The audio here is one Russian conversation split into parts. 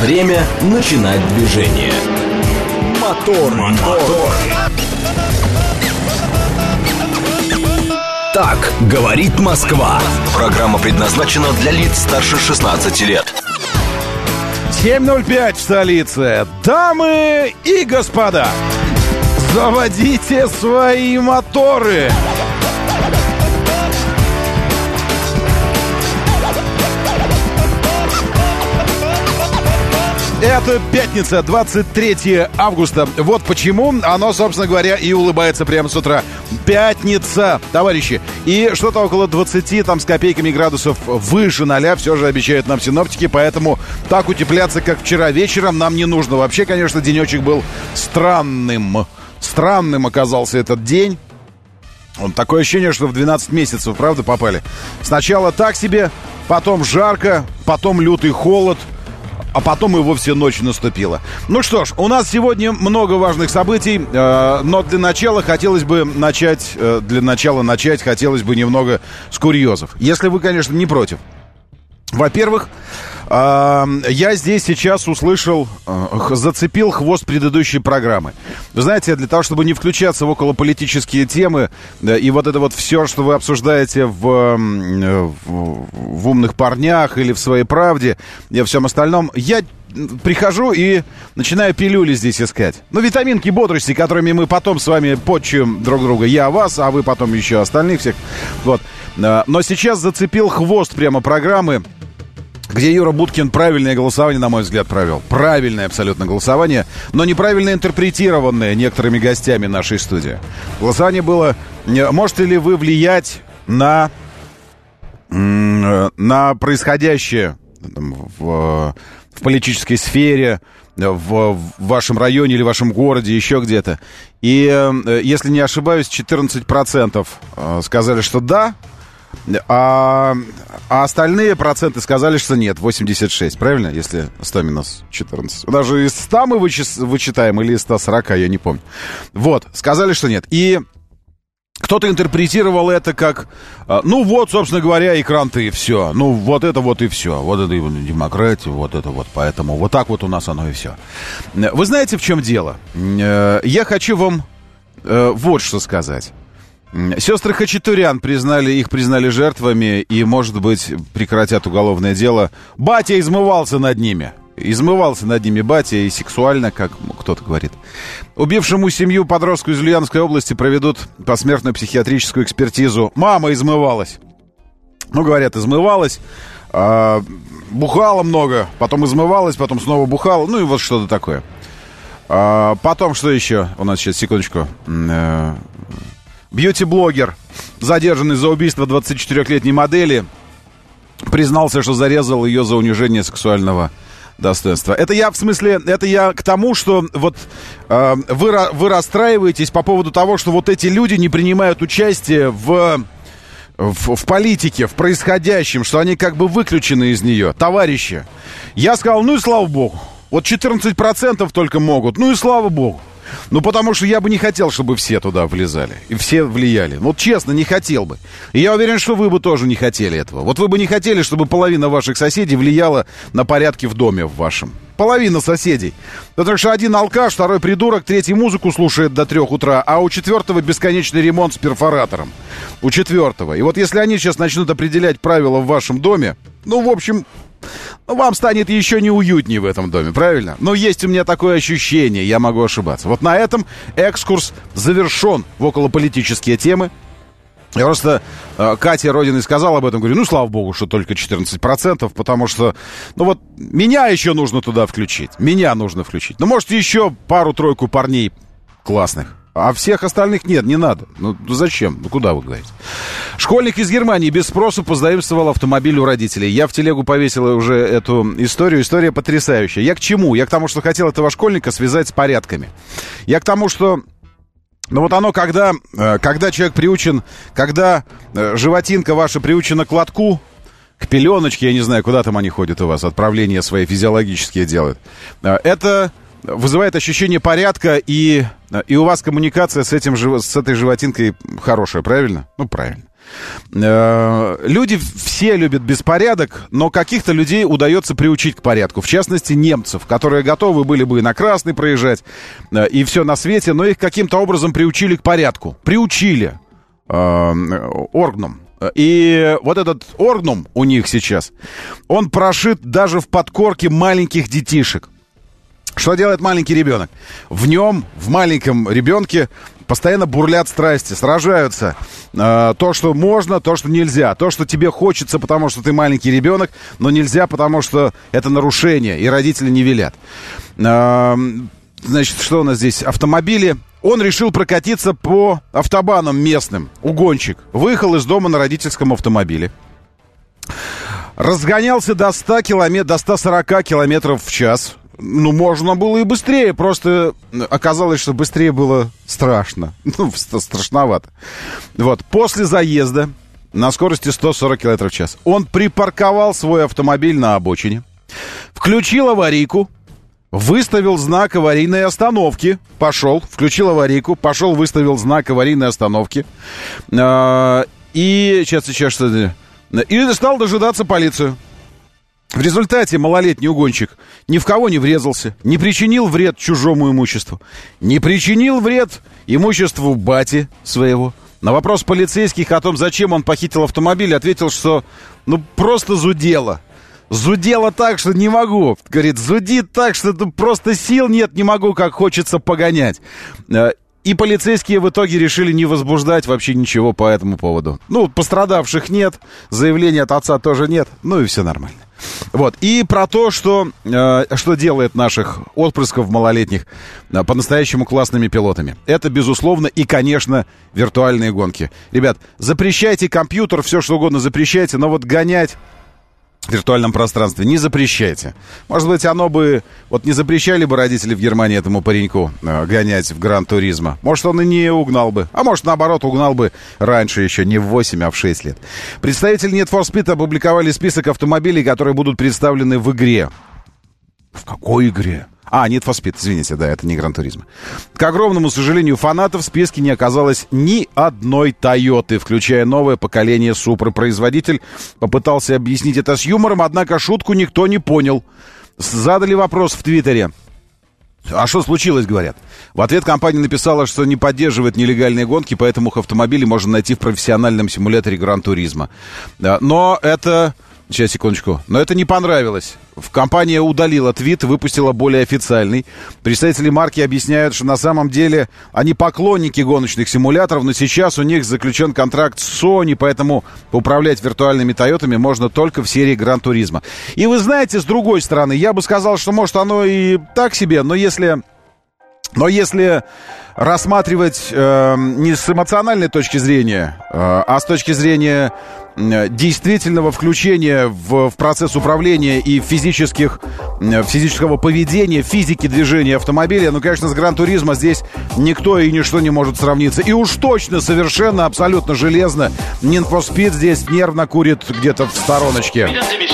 Время начинать движение. Мотор. Так говорит Москва. Программа предназначена для лиц старше 16 лет. 7:05 в столице. Дамы и господа, заводите свои моторы. Это пятница, 23 августа. Вот почему оно, собственно говоря, и улыбается прямо с утра. Пятница, товарищи. И что-то около 20 там с копейками градусов выше 0 все же обещают нам синоптики. Поэтому так утепляться, как вчера вечером, нам не нужно. Вообще, конечно, денечек был странным. Странным оказался этот день. Такое ощущение, что в 12 месяцев, правда, попали. Сначала так себе, потом жарко, потом лютый холод. А потом и вовсе ночь наступила. Ну что ж, у нас сегодня много важных событий, но для начала хотелось бы начать хотелось бы немного с курьезов. Если вы, конечно, не против. Во-первых, я здесь сейчас зацепил хвост предыдущей программы. Вы знаете, для того, чтобы не включаться в околополитические темы и вот это вот все, что вы обсуждаете в умных парнях или в своей правде и во всем остальном, я прихожу и начинаю пилюли здесь искать. Ну, витаминки бодрости, которыми мы потом с вами подчуем друг друга. Я вас, а вы потом еще остальных всех. Вот. Но сейчас зацепил хвост прямо программы, где Юра Буткин правильное голосование, на мой взгляд, провел. Правильное абсолютно голосование, но неправильно интерпретированное некоторыми гостями нашей студии. Голосование было: можете ли вы влиять на происходящее в политической сфере, в вашем районе или в вашем городе, еще где-то. И, если не ошибаюсь, 14% сказали, что да, а остальные проценты сказали, что нет, 86, правильно? Если 100 минус 14. Даже из 100 мы вычитаем или из 140, я не помню. Вот, сказали, что нет. И кто-то интерпретировал это как, ну вот, собственно говоря, и кранты, и все. Ну вот и все. Вот это и демократия, вот это вот. Поэтому вот так вот у нас оно и все. Вы знаете, в чем дело? Я хочу вам вот что сказать. Сестры Хачатурян признали жертвами и, может быть, прекратят уголовное дело. Батя измывался над ними. Измывался над ними батя и сексуально, как кто-то говорит. Убившему семью подростку из Ульяновской области проведут посмертную психиатрическую экспертизу. Мама измывалась. Ну, говорят, измывалась. Бухала много, потом измывалась, потом снова бухала. Ну и вот что-то такое. Потом что еще? У нас сейчас, секундочку. Бьюти-блогер, задержанный за убийство 24-летней модели, признался, что зарезал ее за унижение сексуального достоинства. Это я к тому, что вот вы расстраиваетесь по поводу того, что вот эти люди не принимают участие в политике, в происходящем, что они как бы выключены из нее. Товарищи, я сказал, ну и слава богу, вот 14% только могут, ну и слава богу. Ну, потому что я бы не хотел, чтобы все туда влезали и все влияли. Вот честно, не хотел бы. И я уверен, что вы бы тоже не хотели этого. Вот вы бы не хотели, чтобы половина ваших соседей влияла на порядки в доме в вашем. Половина соседей. Потому что один алкаш, второй придурок, третий музыку слушает до 3 утра, а у четвертого бесконечный ремонт с перфоратором. У четвертого. И вот если они сейчас начнут определять правила в вашем доме, ну, в общем... вам станет еще неуютнее в этом доме, правильно? Но есть у меня такое ощущение, я могу ошибаться. Вот на этом экскурс завершен в околополитические темы. Я просто Кате Родиной сказал об этом, говорю, ну, слава богу, что только 14%, потому что, ну вот, меня еще нужно туда включить, меня нужно включить. Ну, может, еще пару-тройку парней классных. А всех остальных нет, не надо. Ну, зачем? Ну, куда вы говорите? Школьник из Германии без спросу позаимствовал автомобиль у родителей. Я в телегу повесил уже эту историю. История потрясающая. Я к чему? Я к тому, что хотел этого школьника связать с порядками. Я к тому, что... Ну, вот оно, когда человек приучен... Когда животинка ваша приучена к лотку, к пеленочке, я не знаю, куда там они ходят у вас, отправления свои физиологические делают. Это... вызывает ощущение порядка, и у вас коммуникация с этой животинкой хорошая, правильно? Ну, правильно. Люди все любят беспорядок, но каких-то людей удается приучить к порядку. В частности, немцев, которые готовы были бы на красный проезжать и все на свете, но их каким-то образом приучили к порядку. Приучили оргнум. И вот этот оргнум у них сейчас, он прошит даже в подкорке маленьких детишек. Что делает маленький ребенок? В нем, в маленьком ребенке, постоянно бурлят страсти, сражаются. То, что можно, то, что нельзя. То, что тебе хочется, потому что ты маленький ребенок, но нельзя, потому что это нарушение, и родители не велят. Значит, что у нас здесь? Автомобили. Он решил прокатиться по автобанам местным. Угонщик. Выехал из дома на родительском автомобиле. Разгонялся до 140 километров в час. Ну, можно было и быстрее, просто оказалось, что быстрее было страшно. Ну, страшновато. Вот, после заезда на скорости 140 км в час он припарковал свой автомобиль на обочине, включил аварийку, выставил знак аварийной остановки, включил аварийку, выставил знак аварийной остановки, и стал дожидаться полицию. В результате малолетний угонщик ни в кого не врезался, не причинил вред чужому имуществу, не причинил вред имуществу бати своего. На вопрос полицейских о том, зачем он похитил автомобиль, ответил, что просто зудело. Зудело так, что не могу. Говорит, зудит так, что просто сил нет, не могу, как хочется погонять. И полицейские в итоге решили не возбуждать вообще ничего по этому поводу. Пострадавших нет, заявления от отца тоже нет, и все нормально. Вот, и про то, что делает наших отпрысков малолетних по-настоящему классными пилотами. Это, безусловно, и, конечно, виртуальные гонки. Ребят, запрещайте компьютер, все что угодно запрещайте, но вот гонять в виртуальном пространстве не запрещайте. Может быть, не запрещали бы родители в Германии этому пареньку гонять в Гран-туризмо. Может, он и не угнал бы. А может, наоборот, угнал бы раньше еще, не в 8, а в 6 лет. Представители Need for Speed опубликовали список автомобилей, которые будут представлены в игре. В какой игре? Need for Speed, извините, да, это не Гран-туризмо. К огромному сожалению фанатов в списке не оказалось ни одной Тойоты, включая новое поколение Супры. Производитель попытался объяснить это с юмором, однако шутку никто не понял. Задали вопрос в Твиттере. А что случилось, говорят? В ответ компания написала, что не поддерживает нелегальные гонки, поэтому их автомобили можно найти в профессиональном симуляторе Гран-туризмо. Но это... Сейчас, секундочку. Но это не понравилось. Компания удалила твит и выпустила более официальный. Представители марки объясняют, что на самом деле они поклонники гоночных симуляторов, но сейчас у них заключен контракт с Sony, поэтому управлять виртуальными Тойотами можно только в серии Гран-туризмо. И вы знаете, с другой стороны, я бы сказал, что может оно и так себе, но если рассматривать не с эмоциональной точки зрения, а с точки зрения действительного включения в процесс управления и физического поведения, физики движения автомобиля, конечно, с Гран-туризмо здесь никто и ничто не может сравниться. И уж точно, совершенно, абсолютно железно Need for Speed здесь нервно курит где-то в стороночке.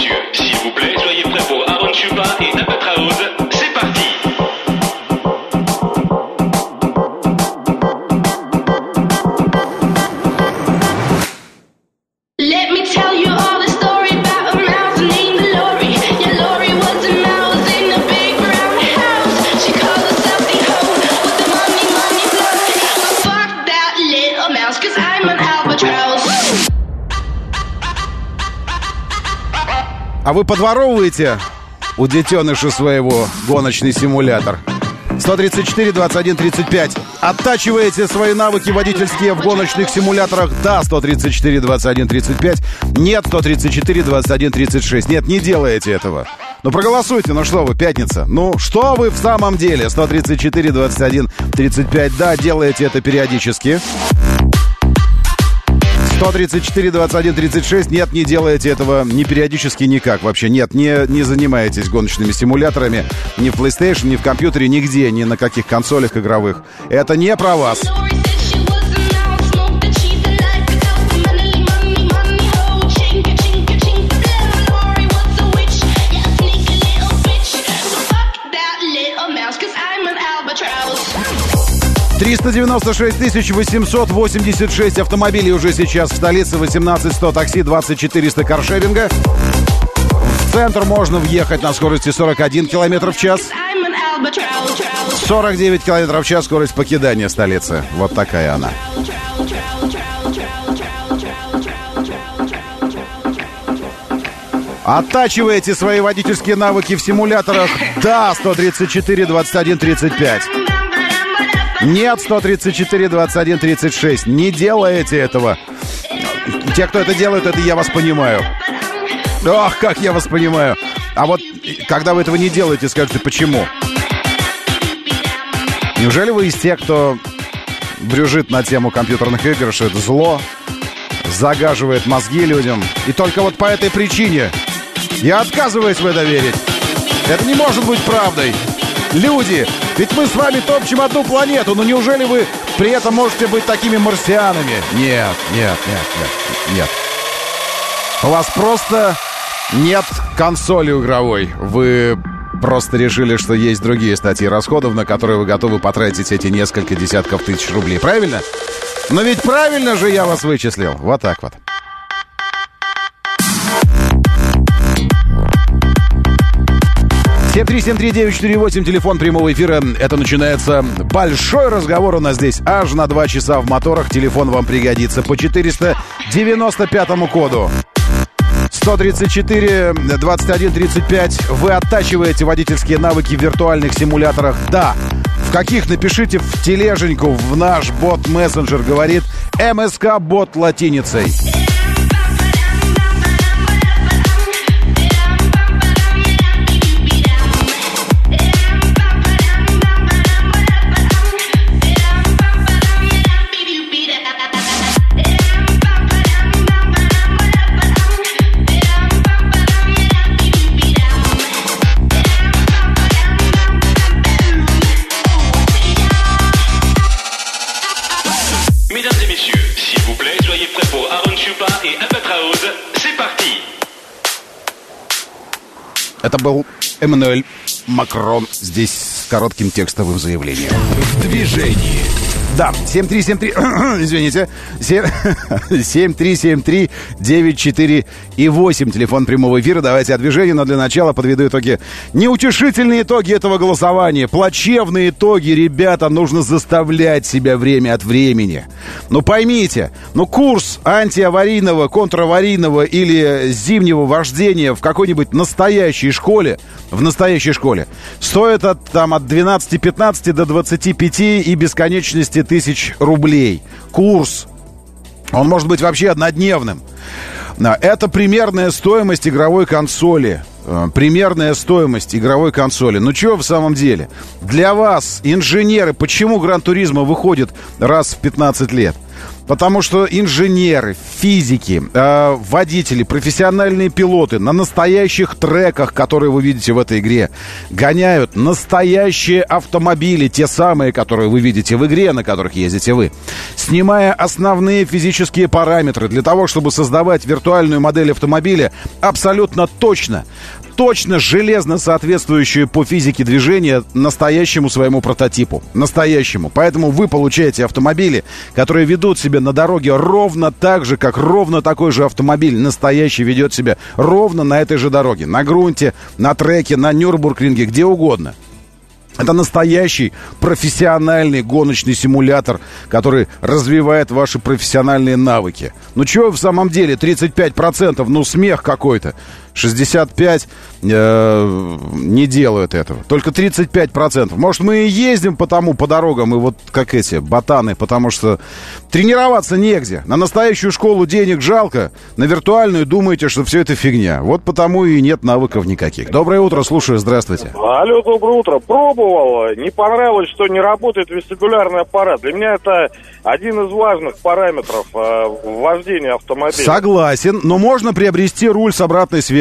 А вы подворовываете у детеныша своего гоночный симулятор? 134, 21, 35. Оттачиваете свои навыки водительские в гоночных симуляторах? Да, 134, 21, 35. Нет, 134, 21, 36. Нет, не делаете этого. Проголосуйте, что вы, пятница. Что вы в самом деле? 134, 21, 35. Да, делаете это периодически. 134, 21, 36. Нет, не делаете этого ни периодически, никак. Вообще нет, не занимаетесь гоночными симуляторами ни в PlayStation, ни в компьютере, нигде, ни на каких консолях игровых. Это не про вас. 396 886 автомобилей уже сейчас в столице, 18 100 такси, 20 400 каршеринга. В центр можно въехать на скорости 41 км в час. 49 км в час скорость покидания столицы. Вот такая она. Оттачиваете свои водительские навыки в симуляторах? Да, 134 21 35. Нет, 134 21 36. Не делаете этого. Те, кто это делают, это я вас понимаю. Ох, как я вас понимаю. А вот когда вы этого не делаете, скажите, почему? Неужели вы из тех, кто брюжит на тему компьютерных игр, что это зло, загаживает мозги людям? И только вот по этой причине я отказываюсь в это верить. Это не может быть правдой. Люди, ведь мы с вами топчем одну планету, но неужели вы при этом можете быть такими марсианами? Нет. У вас просто нет консоли игровой. Вы просто решили, что есть другие статьи расходов, на которые вы готовы потратить эти несколько десятков тысяч рублей. Правильно? Но ведь правильно же я вас вычислил. Вот так вот. (7373948) телефон прямого эфира. Это начинается большой разговор у нас здесь аж на 2 часа в моторах. Телефон вам пригодится по 495-му коду. 134 21 35. Вы оттачиваете водительские навыки в виртуальных симуляторах? Да. В каких? Напишите в тележеньку, в наш бот-мессенджер, говорит МСК-бот латиницей. Это был Эммануэль Макрон здесь с коротким текстовым заявлением. В движении. Да, 7373, извините, 7373-94-8, телефон прямого эфира. Давайте о движении, но для начала подведу итоги. Неутешительные итоги этого голосования, плачевные итоги, ребята, нужно заставлять себя время от времени. Ну поймите, курс антиаварийного, контраварийного или зимнего вождения в какой-нибудь настоящей школе, стоит от 12-15 до 25 и бесконечности тысяч рублей. Курс. Он может быть вообще однодневным. Это примерная стоимость игровой консоли. Ну что в самом деле? Для вас, инженеры, почему Гран-туризмо выходит раз в 15 лет? Потому что инженеры, физики, водители, профессиональные пилоты на настоящих треках, которые вы видите в этой игре, гоняют настоящие автомобили, те самые, которые вы видите в игре, на которых ездите вы, снимая основные физические параметры для того, чтобы создавать виртуальную модель автомобиля абсолютно точно, железно соответствующую по физике движения настоящему своему прототипу. Настоящему. Поэтому вы получаете автомобили, которые ведут себя на дороге ровно так же, как ровно такой же автомобиль настоящий ведет себя ровно на этой же дороге. На грунте, на треке, на Нюрбургринге, где угодно. Это настоящий профессиональный гоночный симулятор, который развивает ваши профессиональные навыки. Ну чего в самом деле, 35%, смех какой-то. 65% не делают этого. Только 35%. Может, мы и ездим по дорогам, и вот как эти ботаны, потому что тренироваться негде. На настоящую школу денег жалко, на виртуальную думаете, что все это фигня. Вот потому и нет навыков никаких. Доброе утро, слушаю, здравствуйте. Алло, доброе утро. Пробовал, не понравилось, что не работает вестибулярный аппарат. Для меня это один из важных параметров вождения автомобиля. Согласен, но можно приобрести руль с обратной связью.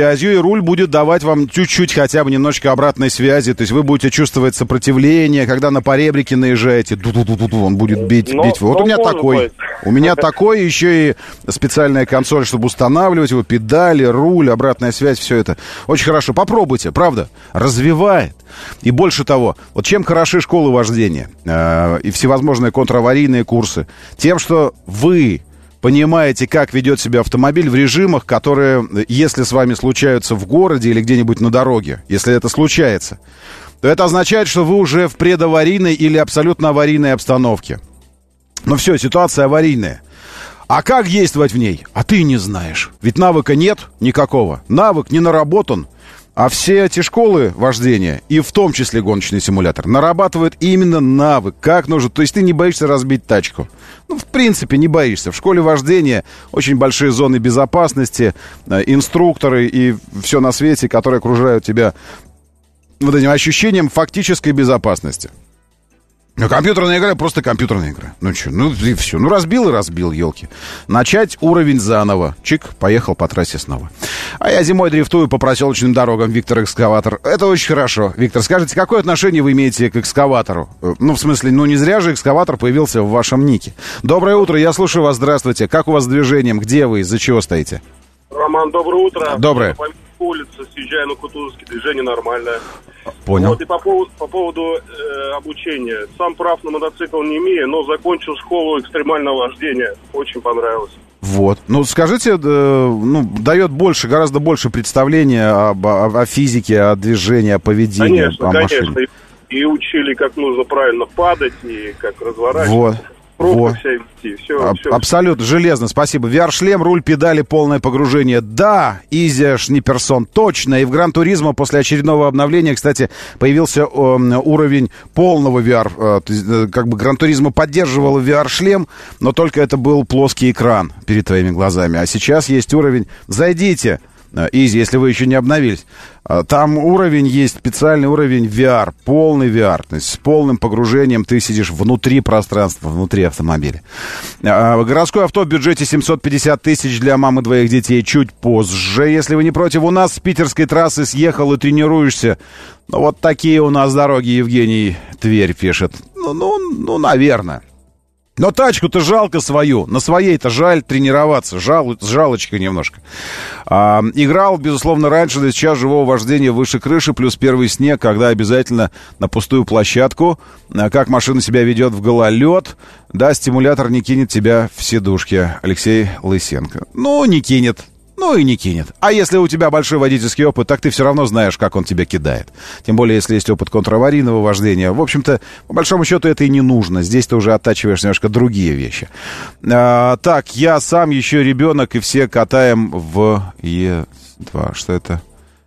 связью, и руль будет давать вам чуть-чуть хотя бы немножечко обратной связи. То есть вы будете чувствовать сопротивление, когда на поребрики наезжаете, он будет бить. Вот у меня такой. У меня такой, еще и специальная консоль, чтобы устанавливать его, педали, руль, обратная связь, все это. Очень хорошо. Попробуйте, правда, развивает. И больше того, вот чем хороши школы вождения и всевозможные контраварийные курсы, тем, что вы понимаете, как ведет себя автомобиль в режимах, которые, если с вами случаются в городе или где-нибудь на дороге, если это случается, то это означает, что вы уже в предаварийной или абсолютно аварийной обстановке. Ну все, ситуация аварийная. А как действовать в ней? А ты не знаешь. Ведь навыка нет никакого. Навык не наработан. А все эти школы вождения, и в том числе гоночный симулятор, нарабатывают именно навык, как нужно. То есть ты не боишься разбить тачку. Ну, в принципе, не боишься. В школе вождения очень большие зоны безопасности, инструкторы и все на свете, которые окружают тебя вот этим ощущением фактической безопасности. Ну, компьютерная игра, просто компьютерная игра. Ну, что, ну, и все. Ну, разбил и разбил, елки. Начать уровень заново. Чик, поехал по трассе снова. А я зимой дрифтую по проселочным дорогам, Виктор Экскаватор. Это очень хорошо. Виктор, скажите, какое отношение вы имеете к экскаватору? Ну, в смысле, ну, не зря же экскаватор появился в вашем нике. Доброе утро, я слушаю вас, здравствуйте. Как у вас с движением? Где вы? Из-за чего стоите? Роман, доброе утро. Доброе. По улице съезжаю на Кутузовский, движение нормальное. Понял. Вот и по поводу обучения. Сам прав на мотоцикл не имею, но закончил школу экстремального вождения. Очень понравилось. Вот. Ну, скажите, ну, дает больше, гораздо больше представления о физике, о движении, о поведении. Конечно, конечно. И учили, как нужно правильно падать, и как разворачиваться. Вот. Пробка вся идти, все. Абсолютно, железно, спасибо. VR-шлем, руль, педали, полное погружение. Да, Easy Шниперсон, точно. И в Гран-туризмо после очередного обновления, кстати, появился уровень полного VR. То есть, как бы Гран-туризмо поддерживал VR-шлем, но только это был плоский экран перед твоими глазами. А сейчас есть уровень. Зайдите, Easy, если вы еще не обновились. Там уровень есть, специальный уровень VR, полный VR. То есть с полным погружением ты сидишь внутри пространства, внутри автомобиля. Городское авто в бюджете 750 тысяч для мамы двоих детей чуть позже. Если вы не против, у нас с питерской трассы съехал и тренируешься. Ну, вот такие у нас дороги, Евгений Тверь пишет. Ну, наверное. Но тачку-то жалко свою. На своей-то жаль тренироваться. Жалочка немножко. Играл, безусловно, раньше, но сейчас живого вождения выше крыши, плюс первый снег, когда обязательно на пустую площадку. Как машина себя ведет в гололед. Да, стимулятор не кинет тебя в сидушке. Алексей Лысенко. Ну, не кинет. Ну и не кинет. А если у тебя большой водительский опыт, так ты все равно знаешь, как он тебя кидает. Тем более, если есть опыт контраварийного вождения. В общем-то, по большому счету, это и не нужно. Здесь ты уже оттачиваешь немножко другие вещи. Так, я сам еще ребенок, и все катаем в Е2. Что это?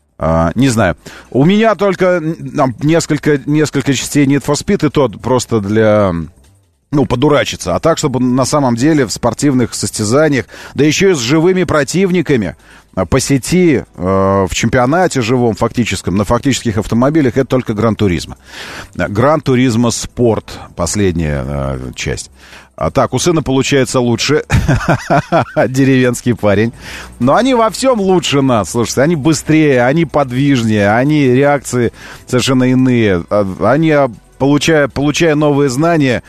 Не знаю. У меня только несколько частей Need for Speed, и тот просто для... Ну, подурачиться. А так, чтобы на самом деле в спортивных состязаниях, да еще и с живыми противниками по сети, в чемпионате живом, фактическом, на фактических автомобилях, это только Гран-туризмо. Гран-туризмо спорт, последняя часть. А так, у сына получается лучше. Деревенский парень. Но они во всем лучше нас. Слушайте, они быстрее, они подвижнее, они реакции совершенно иные. Они... Получая новые знания,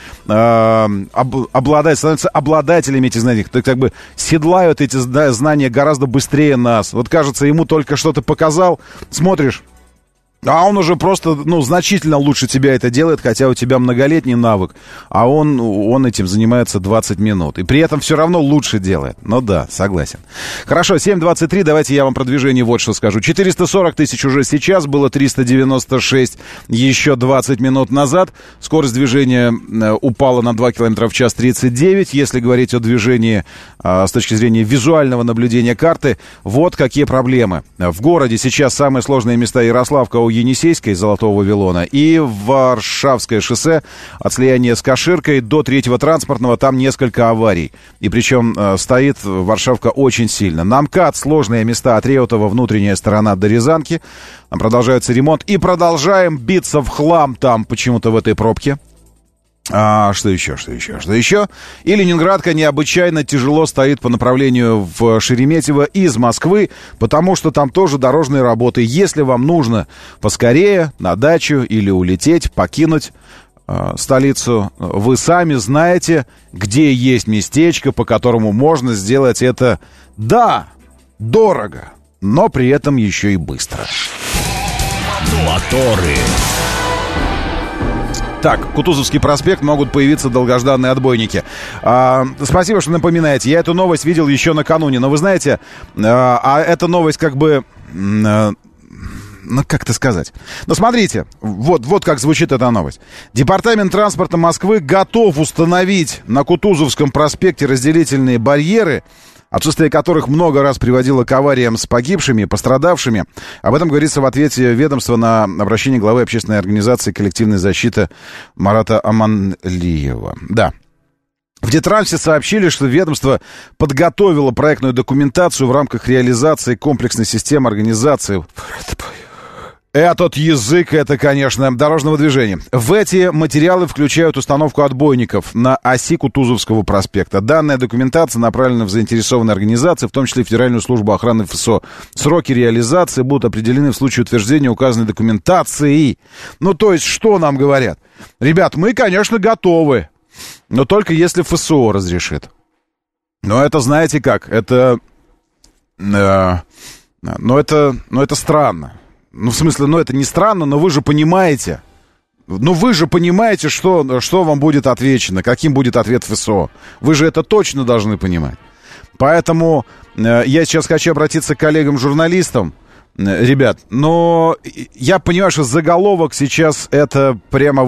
становятся обладателями этих знаний. То есть, как бы седлают эти знания гораздо быстрее нас. Вот кажется, ему только что-то показал, смотришь, а он уже просто, значительно лучше тебя это делает, хотя у тебя многолетний навык, а он этим занимается 20 минут. И при этом все равно лучше делает. Ну да, согласен. Хорошо, 7:23, давайте я вам про движение вот что скажу. 440 тысяч уже сейчас, было 396 еще 20 минут назад. Скорость движения упала на 2 км в час 39. Если говорить о движении с точки зрения визуального наблюдения карты, вот какие проблемы. В городе сейчас самые сложные места: Ярославка у Енисейской, Золотого Вавилона, и Варшавское шоссе от слияния с Каширкой до 3-го транспортного, там несколько аварий. И причем стоит Варшавка очень сильно. На МКАД сложные места от Реутова, внутренняя сторона до Рязанки. Там продолжается ремонт. И продолжаем биться в хлам там почему-то в этой пробке. Что еще? И Ленинградка необычайно тяжело стоит по направлению в Шереметьево из Москвы, потому что там тоже дорожные работы. Если вам нужно поскорее на дачу или улететь, покинуть столицу, вы сами знаете, где есть местечко, по которому можно сделать это, да, дорого, но при этом еще и быстро. Моторы. Так, Кутузовский проспект, могут появиться долгожданные отбойники. Спасибо, что напоминаете. Я эту новость видел еще накануне. Но вы знаете, эта новость как бы... как это сказать? Ну, смотрите, вот как звучит эта новость. Департамент транспорта Москвы готов установить на Кутузовском проспекте разделительные барьеры, отсутствие которых много раз приводило к авариям с погибшими, пострадавшими. Об этом говорится в ответе ведомства на обращение главы общественной организации «Коллективная защита» Марата Аманлиева. Да. В Детрансе сообщили, что ведомство подготовило проектную документацию в рамках реализации комплексной системы организации... Этот язык, это, конечно, дорожного движения. В эти материалы включают установку отбойников на оси Кутузовского проспекта. Данная документация направлена в заинтересованные организации, в том числе Федеральную службу охраны ФСО. Сроки реализации будут определены в случае утверждения указанной документации. Ну, то есть, что нам говорят? Ребят, мы, конечно, готовы, но только если ФСО разрешит. Но это, знаете как, это странно. Ну, в смысле, это не странно, но вы же понимаете. Что вам будет отвечено, каким будет ответ ФСО. Вы же это точно должны понимать. Поэтому я сейчас хочу обратиться к коллегам-журналистам. Ребят, но я понимаю, что заголовок сейчас это прямо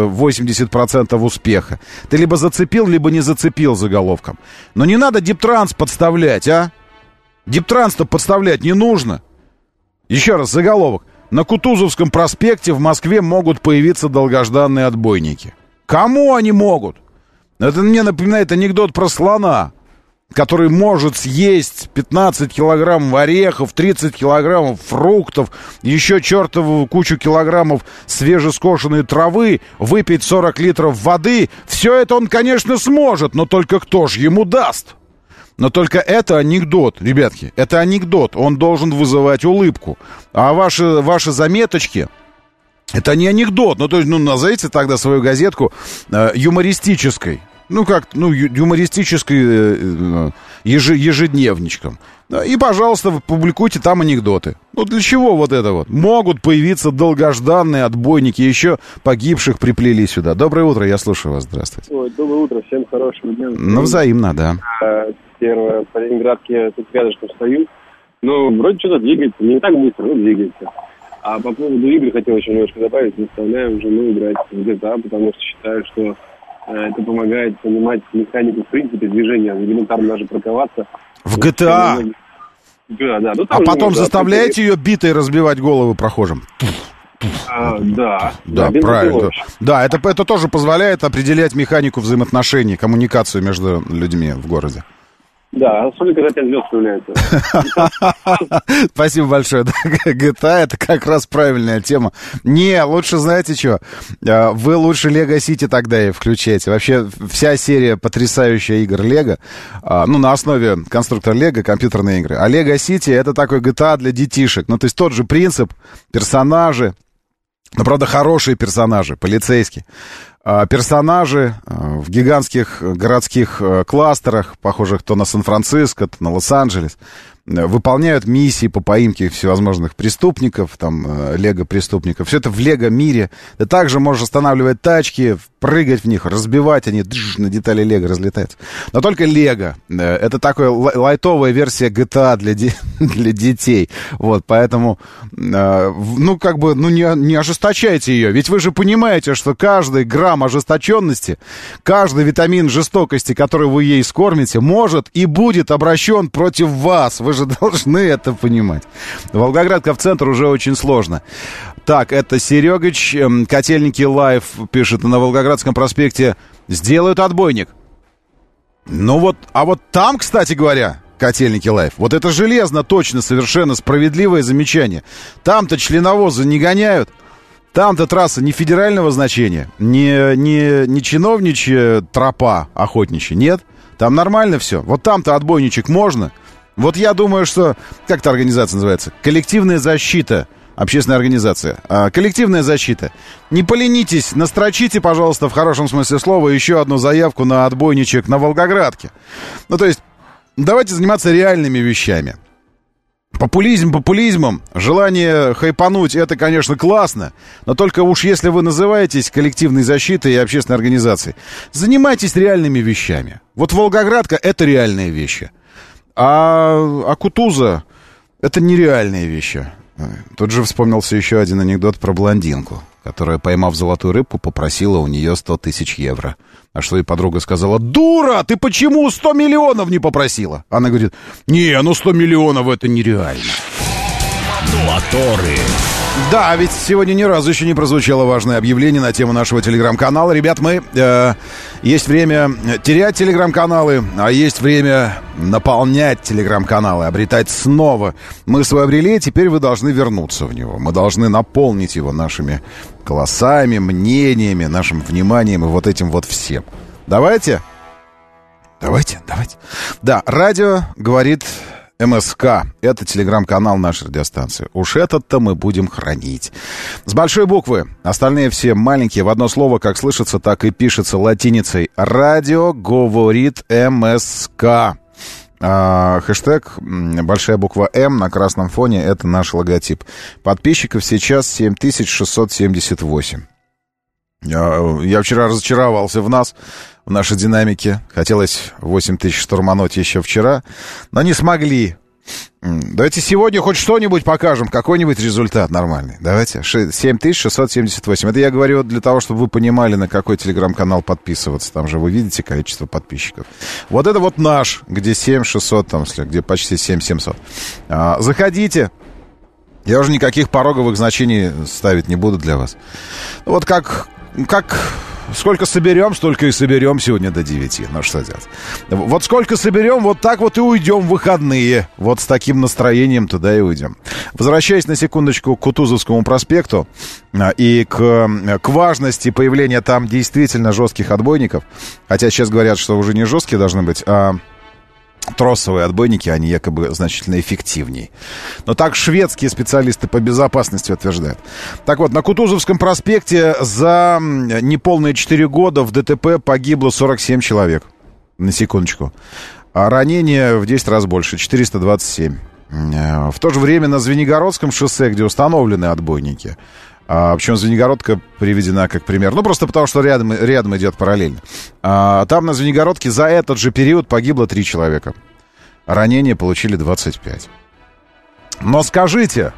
80% успеха. Ты либо зацепил, либо не зацепил заголовком. Но не надо Диптранс подставлять, а? Диптранс-то подставлять не нужно. Еще раз, заголовок. На Кутузовском проспекте в Москве могут появиться долгожданные отбойники. Кому они могут? Это мне напоминает анекдот про слона, который может съесть 15 килограммов орехов, 30 килограммов фруктов, еще чертову кучу килограммов свежескошенной травы, выпить 40 литров воды. Все это он, конечно, сможет, но только кто ж ему даст? Но только это анекдот, ребятки, это анекдот, он должен вызывать улыбку. А ваши заметочки, это не анекдот, то есть, назовите тогда свою газетку юмористической. Юмористической ежедневничком. И, пожалуйста, публикуйте там анекдоты. Для чего это? Могут появиться долгожданные отбойники, еще погибших приплели сюда. Доброе утро, я слушаю вас, здравствуйте. Ой, доброе утро, всем хорошего дня. Взаимно, да. Первое, по Ленинградке тут рядышком стою. Вроде что-то двигается, не так быстро, но двигается. А по поводу игр хотел еще немножко добавить. Заставляю жену играть в GTA, потому что считаю, что это помогает понимать механику, в принципе, движения, элементарно даже парковаться. В GTA? Да. А потом заставляете ее битой разбивать головы прохожим? Да, правильно. Да, это тоже позволяет определять механику взаимоотношений, коммуникацию между людьми в городе. Да, особенно, когда 5 звезд появляется. Спасибо большое. GTA — это как раз правильная тема. Не, лучше знаете что? Вы лучше Lego City тогда и включайте. Вообще, вся серия потрясающая игр Lego, на основе конструктора Lego, компьютерные игры. А Lego City — это такой GTA для детишек. То есть тот же принцип, персонажи, но, правда, хорошие персонажи, полицейские. Персонажи в гигантских городских кластерах, похожих то на Сан-Франциско, то на Лос-Анджелес, выполняют миссии по поимке всевозможных преступников, лего-преступников. Все это в лего-мире. Ты также можешь останавливать тачки, прыгать в них, разбивать, они на детали лего разлетаются. Но только лего. Это такая лайтовая версия GTA для детей. Поэтому, не ожесточайте ее. Ведь вы же понимаете, что каждый грамм ожесточенности, каждый витамин жестокости, который вы ей скормите, может и будет обращен против вас. Вы же должны это понимать. Волгоградка в центр уже очень сложно. Так, это Серегач, Котельники Лайв пишет: на Волгоградском проспекте сделают отбойник. А там, кстати говоря, Котельники Лайв, это железно, точно, совершенно справедливое замечание. Там-то членовозы не гоняют. Там-то трасса не федерального значения, не чиновничья тропа охотничья, нет. Там нормально все. Вот там-то отбойничек можно. Вот я думаю, что... Как эта организация называется? Коллективная защита. Общественная организация. Коллективная защита. Не поленитесь, настрочите, пожалуйста, в хорошем смысле слова, еще одну заявку на отбойничек на Волгоградке. Ну, то есть, давайте заниматься реальными вещами. Популизм популизмом, желание хайпануть, это, конечно, классно, но только уж если вы называетесь коллективной защитой и общественной организацией, занимайтесь реальными вещами. Вот Волгоградка — это реальные вещи, а Кутуза — это нереальные вещи. Тут же вспомнился еще один анекдот про блондинку, которая, поймав золотую рыбку, попросила у нее 100 тысяч евро. А что ей подруга сказала: «Дура, ты почему 100 миллионов не попросила?» Она говорит: «Не, 100 миллионов это нереально». Моторы. Да, ведь сегодня ни разу еще не прозвучало важное объявление на тему нашего телеграм-канала. Ребят, есть время терять телеграм-каналы, а есть время наполнять телеграм-каналы, обретать снова. Мы свой обрели, теперь вы должны вернуться в него. Мы должны наполнить его нашими голосами, мнениями, нашим вниманием и вот этим вот всем. Давайте. Да, радио говорит... МСК. Это телеграм-канал нашей радиостанции. Уж этот-то мы будем хранить. С большой буквы. Остальные все маленькие. В одно слово, как слышится, так и пишется латиницей. Радио говорит МСК. Хэштег большая буква М на красном фоне. Это наш логотип. Подписчиков сейчас 7678. Я вчера разочаровался в нас, в нашей динамике. Хотелось 8 тысяч штурмануть еще вчера, но не смогли. Давайте сегодня хоть что-нибудь покажем, какой-нибудь результат нормальный. Давайте. 7678. Это я говорю для того, чтобы вы понимали, на какой телеграм-канал подписываться. Там же вы видите количество подписчиков. Вот это вот наш, где 7600, там, где почти 7700. Заходите. Я уже никаких пороговых значений ставить не буду для вас. Вот как сколько соберем, столько и соберем сегодня до 9. Ну, что делать? Вот сколько соберем, вот так вот и уйдем в выходные. Вот с таким настроением туда и уйдем. Возвращаясь на секундочку к Кутузовскому проспекту и к важности появления там действительно жестких отбойников. Хотя сейчас говорят, что уже не жесткие должны быть, а... тросовые отбойники, они якобы значительно эффективнее. Но так шведские специалисты по безопасности утверждают. Так вот, на Кутузовском проспекте за неполные 4 года в ДТП погибло 47 человек. На секундочку. А ранения в 10 раз больше, 427. В то же время на Звенигородском шоссе, где установлены отбойники, причем Звенигородка приведена как пример. Ну, просто потому, что рядом идет параллельно. Там на Звенигородке за этот же период погибло 3 человека. Ранения получили 25. Но скажите,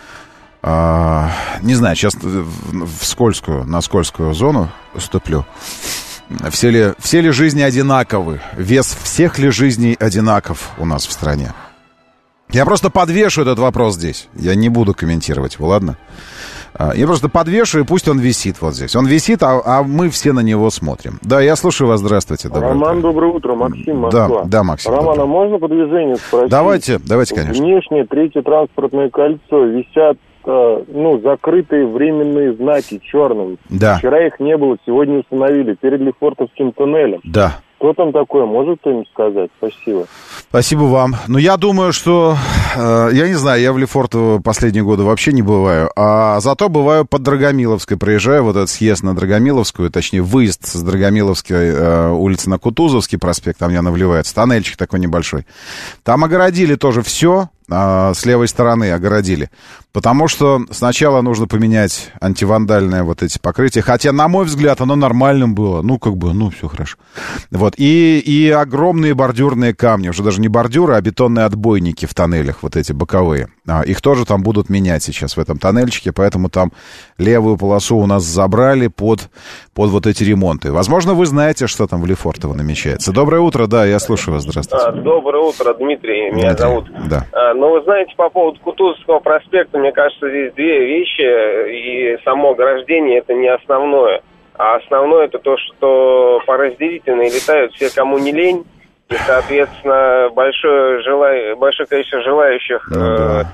не знаю, сейчас на скользкую зону ступлю. Все ли жизни одинаковы? Вес всех ли жизней одинаков у нас в стране? Я просто подвешу этот вопрос здесь. Я не буду комментировать его, ладно? Я просто подвешу, и пусть он висит вот здесь. Он висит, а мы все на него смотрим. Да, я слушаю вас, здравствуйте. Роман, доброе утро, Максим, Москва. Да, Максим. Роман, а можно по движению спросить? Давайте, конечно. Внешнее третье транспортное кольцо висят, закрытые временные знаки черным. Да. Вчера их не было, сегодня установили перед Лефортовским туннелем. Да. Что там такое, может кто-нибудь сказать? Спасибо. Спасибо вам. Ну, я думаю, что... я не знаю, я в Лефортово последние годы вообще не бываю. А зато бываю под Драгомиловской. Проезжаю вот этот съезд на Драгомиловскую, точнее, выезд с Драгомиловской улицы на Кутузовский проспект. Там явно вливается. Тоннельчик такой небольшой. Там огородили тоже все. С левой стороны огородили. Потому что сначала нужно поменять антивандальное вот эти покрытия. Хотя, на мой взгляд, оно нормальным было. Все хорошо. Вот. И огромные бордюрные камни. Уже даже не бордюры, а бетонные отбойники в тоннелях. Вот эти боковые. Их тоже там будут менять сейчас в этом тоннельчике. Поэтому там левую полосу у нас забрали под вот эти ремонты. Возможно, вы знаете, что там в Лефортово намечается. Доброе утро. Да, я слушаю вас. Здравствуйте. Доброе утро, Дмитрий. Меня зовут. Да. Но вы знаете, по поводу Кутузовского проспекта, мне кажется, здесь две вещи, и само ограждение это не основное. А основное это то, что по разделительной летают все, кому не лень, и, соответственно, большое количество желающих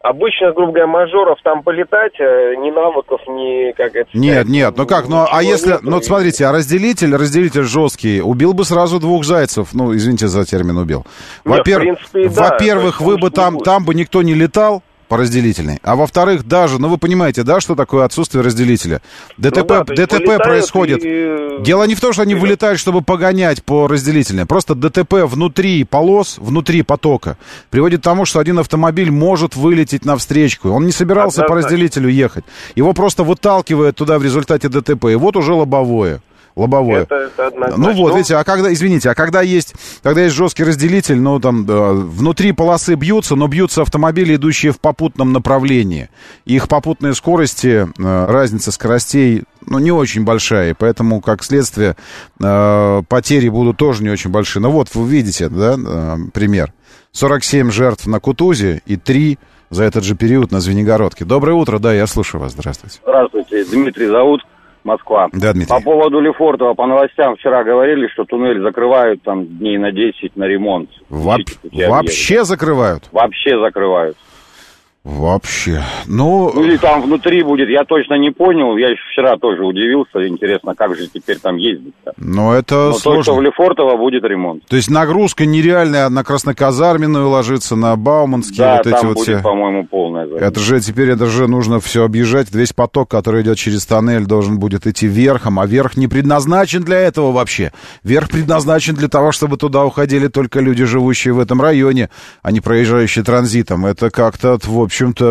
обычно, грубо говоря, мажоров там полетать, ни навыков, ни, как это сказать, Нет, ну как, ну а если, нету. ну смотрите, а разделитель жесткий, убил бы сразу 2 зайцев, ну извините за термин убил. Во-первых, вы бы там бы никто не летал по разделительной, а во-вторых, даже, ну вы понимаете, да, что такое отсутствие разделителя? ДТП происходит. Дело не в том, что они вылетают, чтобы погонять по разделительной, просто ДТП внутри полос, внутри потока приводит к тому, что один автомобиль может вылететь навстречку. Он не собирался по разделителю ехать. Его просто выталкивает туда в результате ДТП, и вот уже лобовое. Это однозначно. Ну вот, видите, когда есть жесткий разделитель, ну там внутри полосы бьются, но бьются автомобили, идущие в попутном направлении. Их попутные скорости, разница скоростей, ну, не очень большая, и поэтому, как следствие, потери будут тоже не очень большие. Ну вот, вы видите, да, пример. 47 жертв на Кутузе и 3 за этот же период на Звенигородке. Доброе утро, да, я слушаю вас, здравствуйте. Здравствуйте, Дмитрий зовут. Москва. Да, Дмитрий. По поводу Лефортово, по новостям вчера говорили, что туннель закрывают там дней на 10 на ремонт. Вообще закрывают? Вообще закрывают. Вообще. Ну, или там внутри будет, я точно не понял. Я еще вчера тоже удивился. Интересно, как же теперь там ездить-то? Но сложно. То, что в Лефортово будет ремонт. То есть нагрузка нереальная на Красноказарменную ложится, на Бауманские, да, вот эти там вот будет, все. По-моему, полная загрузка. Это же нужно все объезжать. Весь поток, который идет через тоннель, должен будет идти верхом, а верх не предназначен для этого вообще. Верх предназначен для того, чтобы туда уходили только люди, живущие в этом районе, а не проезжающие транзитом. Это как-то, в общем-то,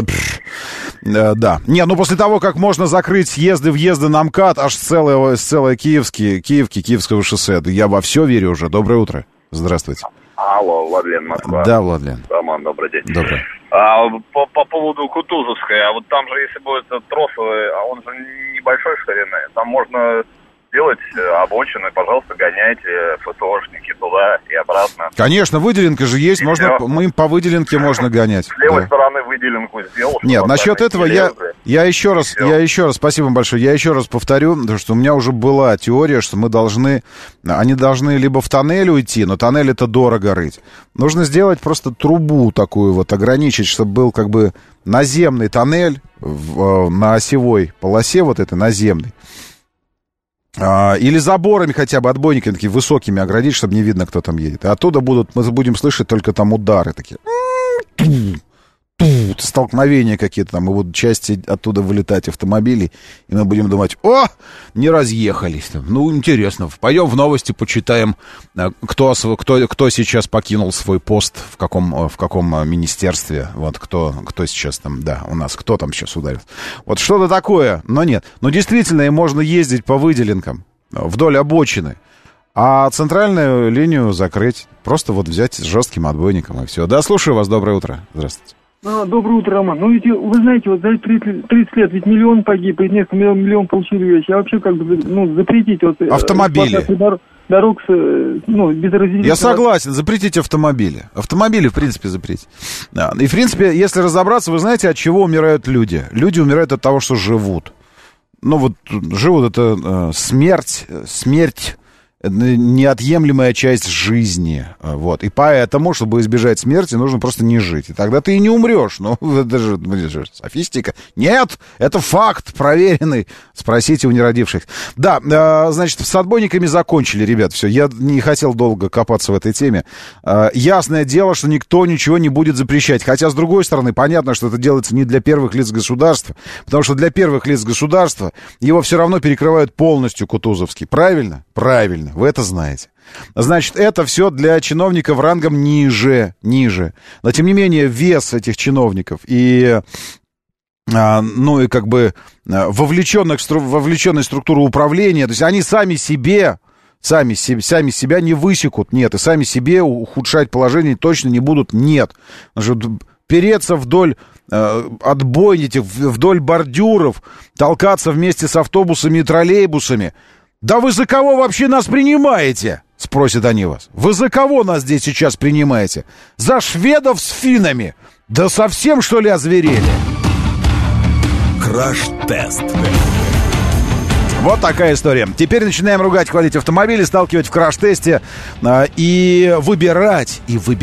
да. Не, ну после того, как можно закрыть съезды-въезды на МКАД, аж целое Киевского шоссе, я во все верю уже. Доброе утро. Здравствуйте. Алло, Владлен, Москва. Да, Владлен. Роман, добрый день. Добрый. По поводу Кутузовской, а вот там же, если будет тросовый, а он же небольшой ширины, там можно делать обочины, пожалуйста, гоняйте ФСОшники туда и обратно. Конечно, выделенка же есть, мы по выделенке можно гонять. С левой стороны выделенку сделал. Нет, насчет этого я еще раз, спасибо вам большое, я еще раз повторю, потому что у меня уже была теория, что они должны либо в тоннель уйти, но тоннель это дорого рыть. Нужно сделать просто трубу такую вот, ограничить, чтобы был как бы наземный тоннель на осевой полосе, вот этой наземной. Или заборами хотя бы, отбойниками такими высокими оградить, чтобы не видно, кто там едет. И оттуда мы будем слышать только там удары такие. Столкновения какие-то там, и будут части оттуда вылетать автомобилей, и мы будем думать, не разъехались. Ну, интересно, пойдем в новости, почитаем, кто сейчас покинул свой пост, в каком министерстве, вот, кто сейчас там, да, у нас, кто там сейчас ударит. Вот что-то такое, но нет. Но действительно, и можно ездить по выделенкам вдоль обочины, а центральную линию закрыть, просто вот взять с жестким отбойником, и все. Да, слушаю вас, доброе утро, здравствуйте. Доброе утро, Роман. Ну, ведь, вы знаете, вот за 30 лет ведь миллион погиб, и несколько миллион получили вещи. А вообще, как бы, запретить вот... Автомобили. Дорог без разделителя. Я согласен, запретить автомобили. Автомобили, в принципе, запретить. Да. И, в принципе, если разобраться, вы знаете, от чего умирают люди? Люди умирают от того, что живут. Ну, вот, живут, это смерть... неотъемлемая часть жизни, вот, и поэтому, чтобы избежать смерти, нужно просто не жить, и тогда ты и не умрешь, ну, это же софистика. Нет, это факт проверенный, спросите у неродивших. Да, значит, с отбойниками закончили, ребят, все, я не хотел долго копаться в этой теме. Ясное дело, что никто ничего не будет запрещать, хотя, с другой стороны, понятно, что это делается не для первых лиц государства, потому что для первых лиц государства его все равно перекрывают полностью Кутузовский, правильно? Правильно. Вы это знаете. Значит, это все для чиновников рангом ниже. Но, тем не менее, вес этих чиновников и, и как бы вовлеченность структуры управления, то есть они сами себя не высекут, нет, и сами себе ухудшать положение точно не будут, нет. Переться вдоль отбойников, вдоль бордюров, толкаться вместе с автобусами и троллейбусами. «Да вы за кого вообще нас принимаете?» — спросят они вас. «Вы за кого нас здесь сейчас принимаете? За шведов с финнами? Да совсем, что ли, озверели?» Краш-тест. Вот такая история. Теперь начинаем ругать, хвалить автомобили, сталкивать в краш-тесте и выбирать,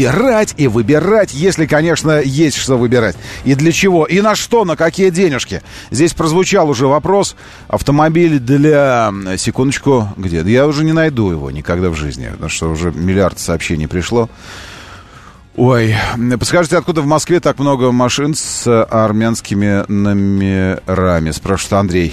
если, конечно, есть что выбирать. И для чего, и на что, на какие денежки. Здесь прозвучал уже вопрос. Автомобиль для... Секундочку, где? Я уже не найду его никогда в жизни, потому что уже миллиард сообщений пришло. Ой, подскажите, откуда в Москве так много машин с армянскими номерами? Спрашивает Андрей.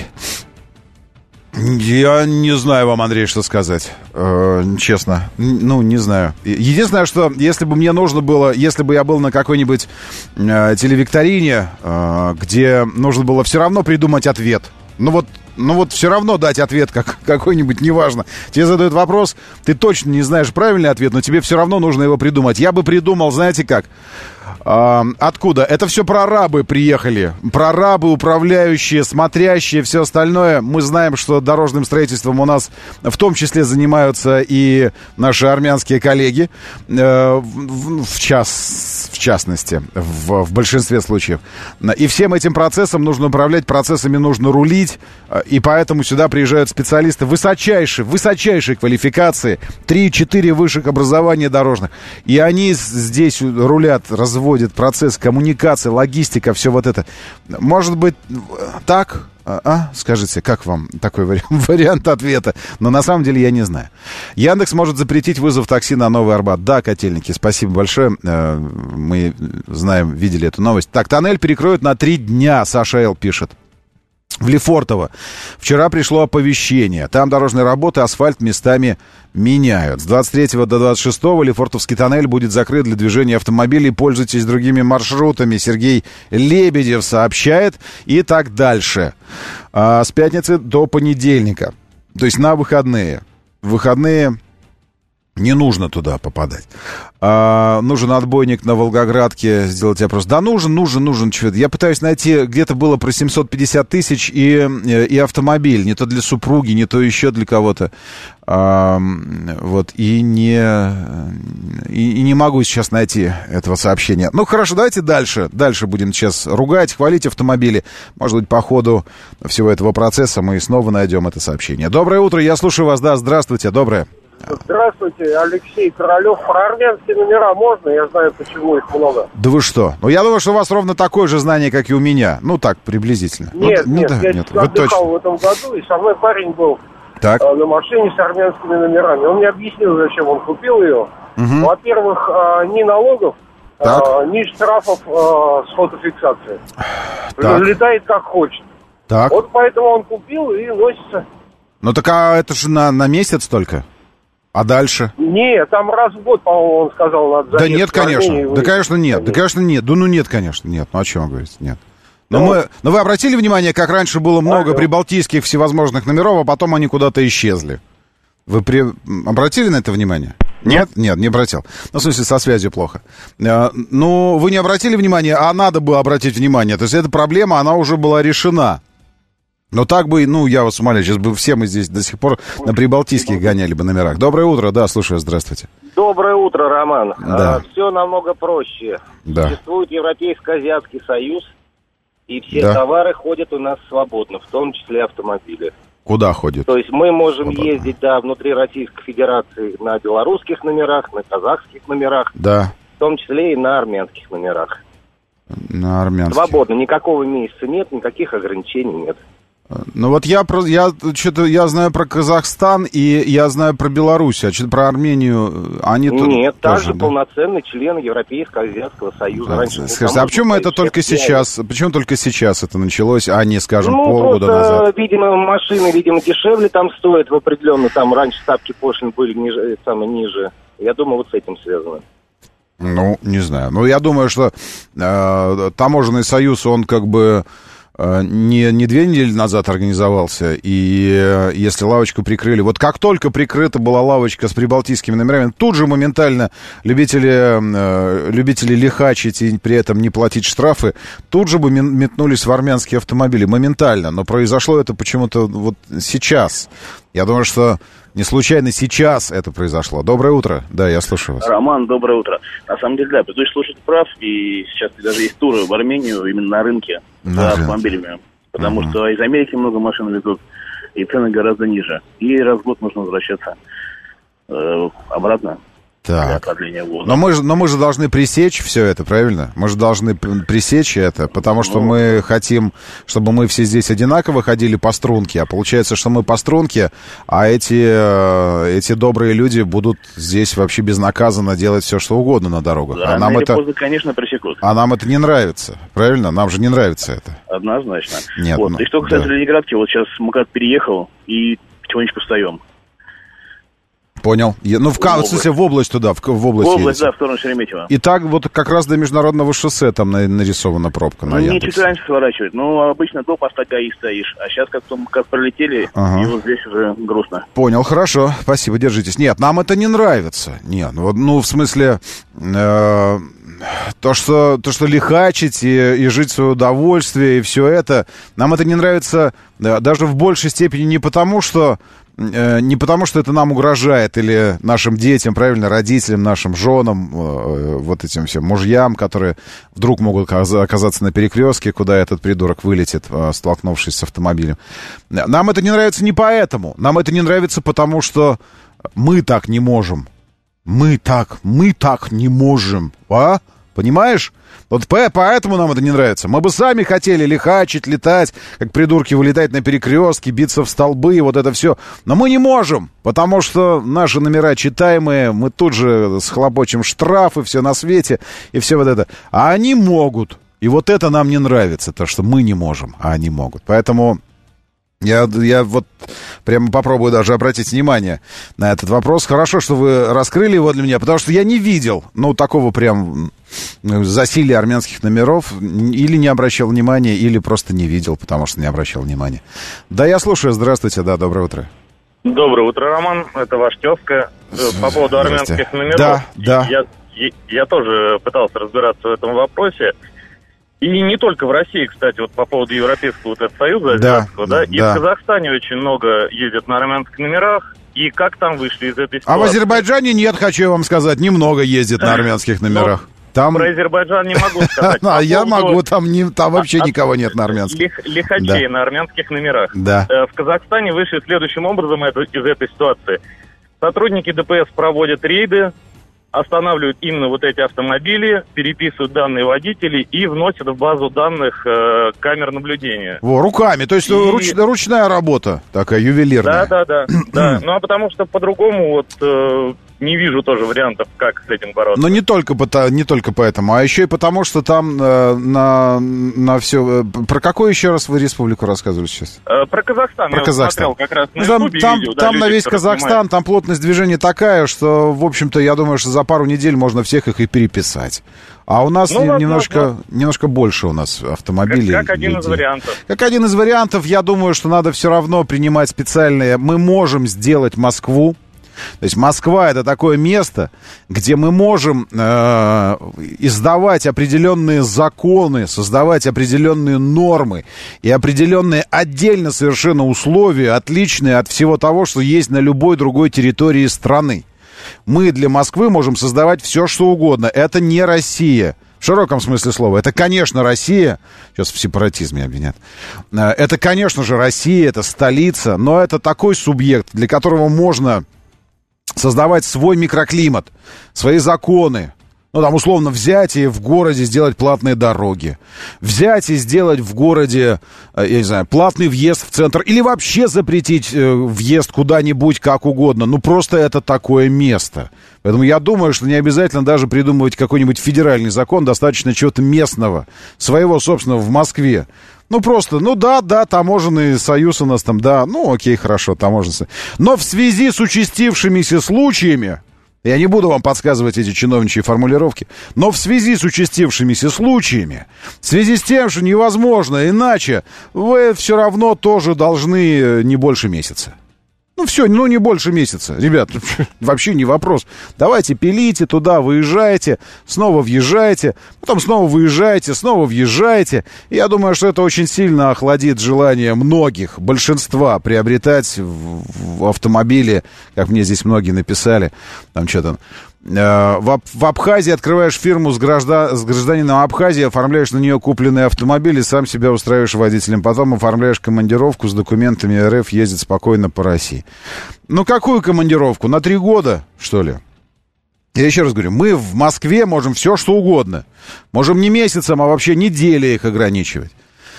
Я не знаю вам, Андрей, что сказать, честно. Ну, не знаю. Единственное, что если бы мне нужно было, если бы я был на какой-нибудь телевикторине, где нужно было все равно придумать ответ. Ну вот все равно дать ответ какой-нибудь, неважно. Тебе задают вопрос, ты точно не знаешь правильный ответ, но тебе все равно нужно его придумать. Я бы придумал, знаете как? Откуда? Это все прорабы приехали. Прорабы, управляющие, смотрящие, все остальное. Мы знаем, что дорожным строительством у нас в том числе занимаются и наши армянские коллеги. В частности, в большинстве случаев. И всем этим процессом нужно управлять, процессами нужно рулить. И поэтому сюда приезжают специалисты высочайшей квалификации. 3-4 высших образования дорожных. И они здесь рулят, разводят процесс коммуникации, логистика, все вот это. Может быть, так? Скажите, как вам такой вариант ответа? Но на самом деле я не знаю. Яндекс может запретить вызов такси на Новый Арбат. Да, Котельники, спасибо большое. Мы знаем, видели эту новость. Так, тоннель перекроют на 3 дня, Саша Л. пишет. В Лефортово. Вчера пришло оповещение. Там дорожные работы, асфальт местами меняют. С 23 до 26 Лефортовский тоннель будет закрыт для движения автомобилей. Пользуйтесь другими маршрутами. Сергей Лебедев сообщает. И так дальше. С пятницы до понедельника. То есть на выходные. В выходные не нужно туда попадать. Нужен отбойник на Волгоградке. Сделать опрос. Да нужен. Что-то. Я пытаюсь найти, где-то было про 750 тысяч и автомобиль. Не то для супруги, не то еще для кого-то. Вот. И не могу сейчас найти этого сообщения. Ну, хорошо, давайте дальше. Дальше будем сейчас ругать, хвалить автомобили. Может быть, по ходу всего этого процесса мы снова найдем это сообщение. Доброе утро, я слушаю вас. Да, здравствуйте, доброе. Здравствуйте, Алексей Королев. Про армянские номера можно? Я знаю, почему их много. Да вы что? Ну, я думаю, что у вас ровно такое же знание, как и у меня. Ну, так, приблизительно. Нет, я отдыхал в этом году, и со мной парень был на машине с армянскими номерами. Он мне объяснил, зачем он купил ее. Угу. Во-первых, ни налогов, ни штрафов с фотофиксацией. Летает как хочет. Так. Вот поэтому он купил и носится. Ну, так это же на месяц только. А дальше? Нет, там раз в год, по-моему, он сказал, надо заехать. Да нет, конечно. Да, конечно, нет. Да, конечно, нет. Да, ну, нет, конечно, нет. Ну, о чем вы говорите? Нет. Но вы обратили внимание, как раньше было много прибалтийских всевозможных номеров, а потом они куда-то исчезли? Вы обратили на это внимание? Нет, не обратил. Ну, в смысле, со связью плохо. Ну, вы не обратили внимания, а надо было обратить внимание. То есть, эта проблема, она уже была решена. Но так бы, я вас умоляю, сейчас бы все мы здесь до сих пор на прибалтийских гоняли бы номерах. Доброе утро, да, слушаю, здравствуйте. Доброе утро, Роман. Да. Все намного проще. Да. Существует Европейско-Азиатский союз, и все товары ходят у нас свободно, в том числе автомобили. Куда ходят? То есть мы можем ездить, внутри Российской Федерации на белорусских номерах, на казахских номерах, да, в том числе и на армянских номерах. На армянских. Свободно, никакого месяца нет, никаких ограничений нет. Ну вот я знаю про Казахстан и я знаю про Беларусь, а что-то про Армению они нет, также полноценный член Европейско-Азиатского союза. Скажите, а почему это только сейчас? Почему только сейчас это началось, а не, скажем, полгода назад? Видимо, машины, дешевле там стоят в определенно, там раньше ставки пошлин были ниже. Я думаю, вот с этим связано. Ну, не знаю. Ну, я думаю, что таможенный союз, он как бы не 2 недели назад организовался, и если лавочку прикрыли, вот как только прикрыта была лавочка с прибалтийскими номерами, тут же моментально любители лихачить и при этом не платить штрафы, тут же бы метнулись в армянские автомобили, моментально, но произошло это почему-то вот сейчас. Я думаю, что не случайно сейчас это произошло. Доброе утро. Да, я слушаю вас. Роман, доброе утро. На самом деле, да, предыдущий слушатель прав, и сейчас даже есть туры в Армению именно на рынке за автомобилями. Потому что из Америки много машин везут, и цены гораздо ниже. И раз в год нужно возвращаться обратно. Так. Но мы же должны пресечь все это, правильно? Мы же должны пресечь это, потому что мы хотим, чтобы мы все здесь одинаково ходили по струнке, а получается, что мы по струнке, а эти добрые люди будут здесь вообще безнаказанно делать все, что угодно на дорогах. Да, рано или поздно, конечно, пресекут. А нам это не нравится, правильно? Нам же не нравится это. Однозначно. Нет, вот. И что касается Ленинградки, вот сейчас МКАД переехал, и потихонечку встаем. Понял. Ну, в смысле, в область туда, в область едете. Да, в сторону Шереметьево. И так вот как раз до международного шоссе там нарисована пробка на Яндексе. Не чуть раньше сворачивают. Ну, обычно до поста ГАИ стоишь. А сейчас как пролетели, и вот здесь уже грустно. Понял, хорошо. Спасибо, держитесь. Нет, нам это не нравится. Нет, ну, в смысле... То, что лихачить и жить в свое удовольствие, и все это, нам это не нравится даже в большей степени не потому, что это нам угрожает, или нашим детям, правильно, родителям, нашим женам, вот этим всем мужьям, которые вдруг могут оказаться на перекрестке, куда этот придурок вылетит, столкнувшись с автомобилем. Нам это не нравится не поэтому. Нам это не нравится потому, что мы так не можем. Мы так не можем, а? Понимаешь? Вот поэтому нам это не нравится. Мы бы сами хотели лихачить, летать, как придурки, вылетать на перекрестки, биться в столбы, вот это все. Но мы не можем, потому что наши номера читаемые, мы тут же схлопочем штрафы, все на свете, и все вот это. А они могут. И вот это нам не нравится, то, что мы не можем, а они могут. Поэтому... Я вот прямо попробую даже обратить внимание на этот вопрос. Хорошо, что вы раскрыли его для меня, потому что я не видел, такого прям засилия армянских номеров. Или не обращал внимания, или просто не видел, потому что не обращал внимания. Да, я слушаю. Здравствуйте, да, доброе утро. Доброе утро, Роман. Это ваш тезка. По поводу армянских номеров. Да. Я тоже пытался разбираться в этом вопросе. И не только в России, кстати, вот по поводу Европейского Союза, Азиатского, и в Казахстане очень много ездят на армянских номерах, и как там вышли из этой ситуации? А в Азербайджане нет, хочу я вам сказать, немного ездит на армянских номерах. Там... Про Азербайджан не могу сказать. А я могу, там вообще никого нет на армянских. Лихачей на армянских номерах. Да. В Казахстане вышли следующим образом из этой ситуации. Сотрудники ДПС проводят рейды, останавливают именно вот эти автомобили, переписывают данные водителей и вносят в базу данных камер наблюдения. Руками, то есть ручная работа такая, ювелирная. Да. Ну, а потому что по-другому не вижу тоже вариантов, как с этим бороться. Но не только поэтому, а еще и потому, что там на все... Про какую еще раз вы республику рассказывали сейчас? Про Казахстан. Про Казахстан. Как раз на Ютубе видео. Там на весь Казахстан, снимают. Там плотность движения такая, что, в общем-то, я думаю, что за пару недель можно всех их и переписать. А у нас немножко больше у нас автомобилей. Как один из вариантов. Как один из вариантов, я думаю, что надо все равно принимать специальные... Мы можем сделать Москву. То есть Москва — это такое место, где мы можем издавать определенные законы, создавать определенные нормы и определенные отдельно совершенно условия, отличные от всего того, что есть на любой другой территории страны. Мы для Москвы можем создавать все, что угодно. Это не Россия. В широком смысле слова. Это, конечно, Россия. Сейчас в сепаратизме обвинят. Это, конечно же, Россия, это столица. Но это такой субъект, для которого можно... создавать свой микроклимат, свои законы. Там, условно, взять и в городе сделать платные дороги. Взять и сделать в городе, я не знаю, платный въезд в центр. Или вообще запретить въезд куда-нибудь как угодно. Просто это такое место. Поэтому я думаю, что не обязательно даже придумывать какой-нибудь федеральный закон. Достаточно чего-то местного, своего собственного в Москве. Просто, таможенный союз у нас там, окей, хорошо, таможенный союз. Но в связи с участившимися случаями, я не буду вам подсказывать эти чиновничьи формулировки, но в связи с участившимися случаями, в связи с тем, что невозможно иначе, вы все равно тоже должны не больше месяца. Не больше месяца. Ребят, вообще не вопрос. Давайте пилите туда, выезжайте, снова въезжайте, потом снова выезжайте, снова въезжайте. И я думаю, что это очень сильно охладит желание многих, большинства, приобретать в автомобиле, как мне здесь многие написали, там что-то... В Абхазии открываешь фирму с гражданином Абхазии, оформляешь на нее купленный автомобиль и сам себя устраиваешь водителем. Потом оформляешь командировку с документами РФ, ездит спокойно по России. Ну, какую командировку? На 3 года, что ли? Я еще раз говорю, мы в Москве можем все, что угодно. Можем не месяцем, а вообще недели их ограничивать.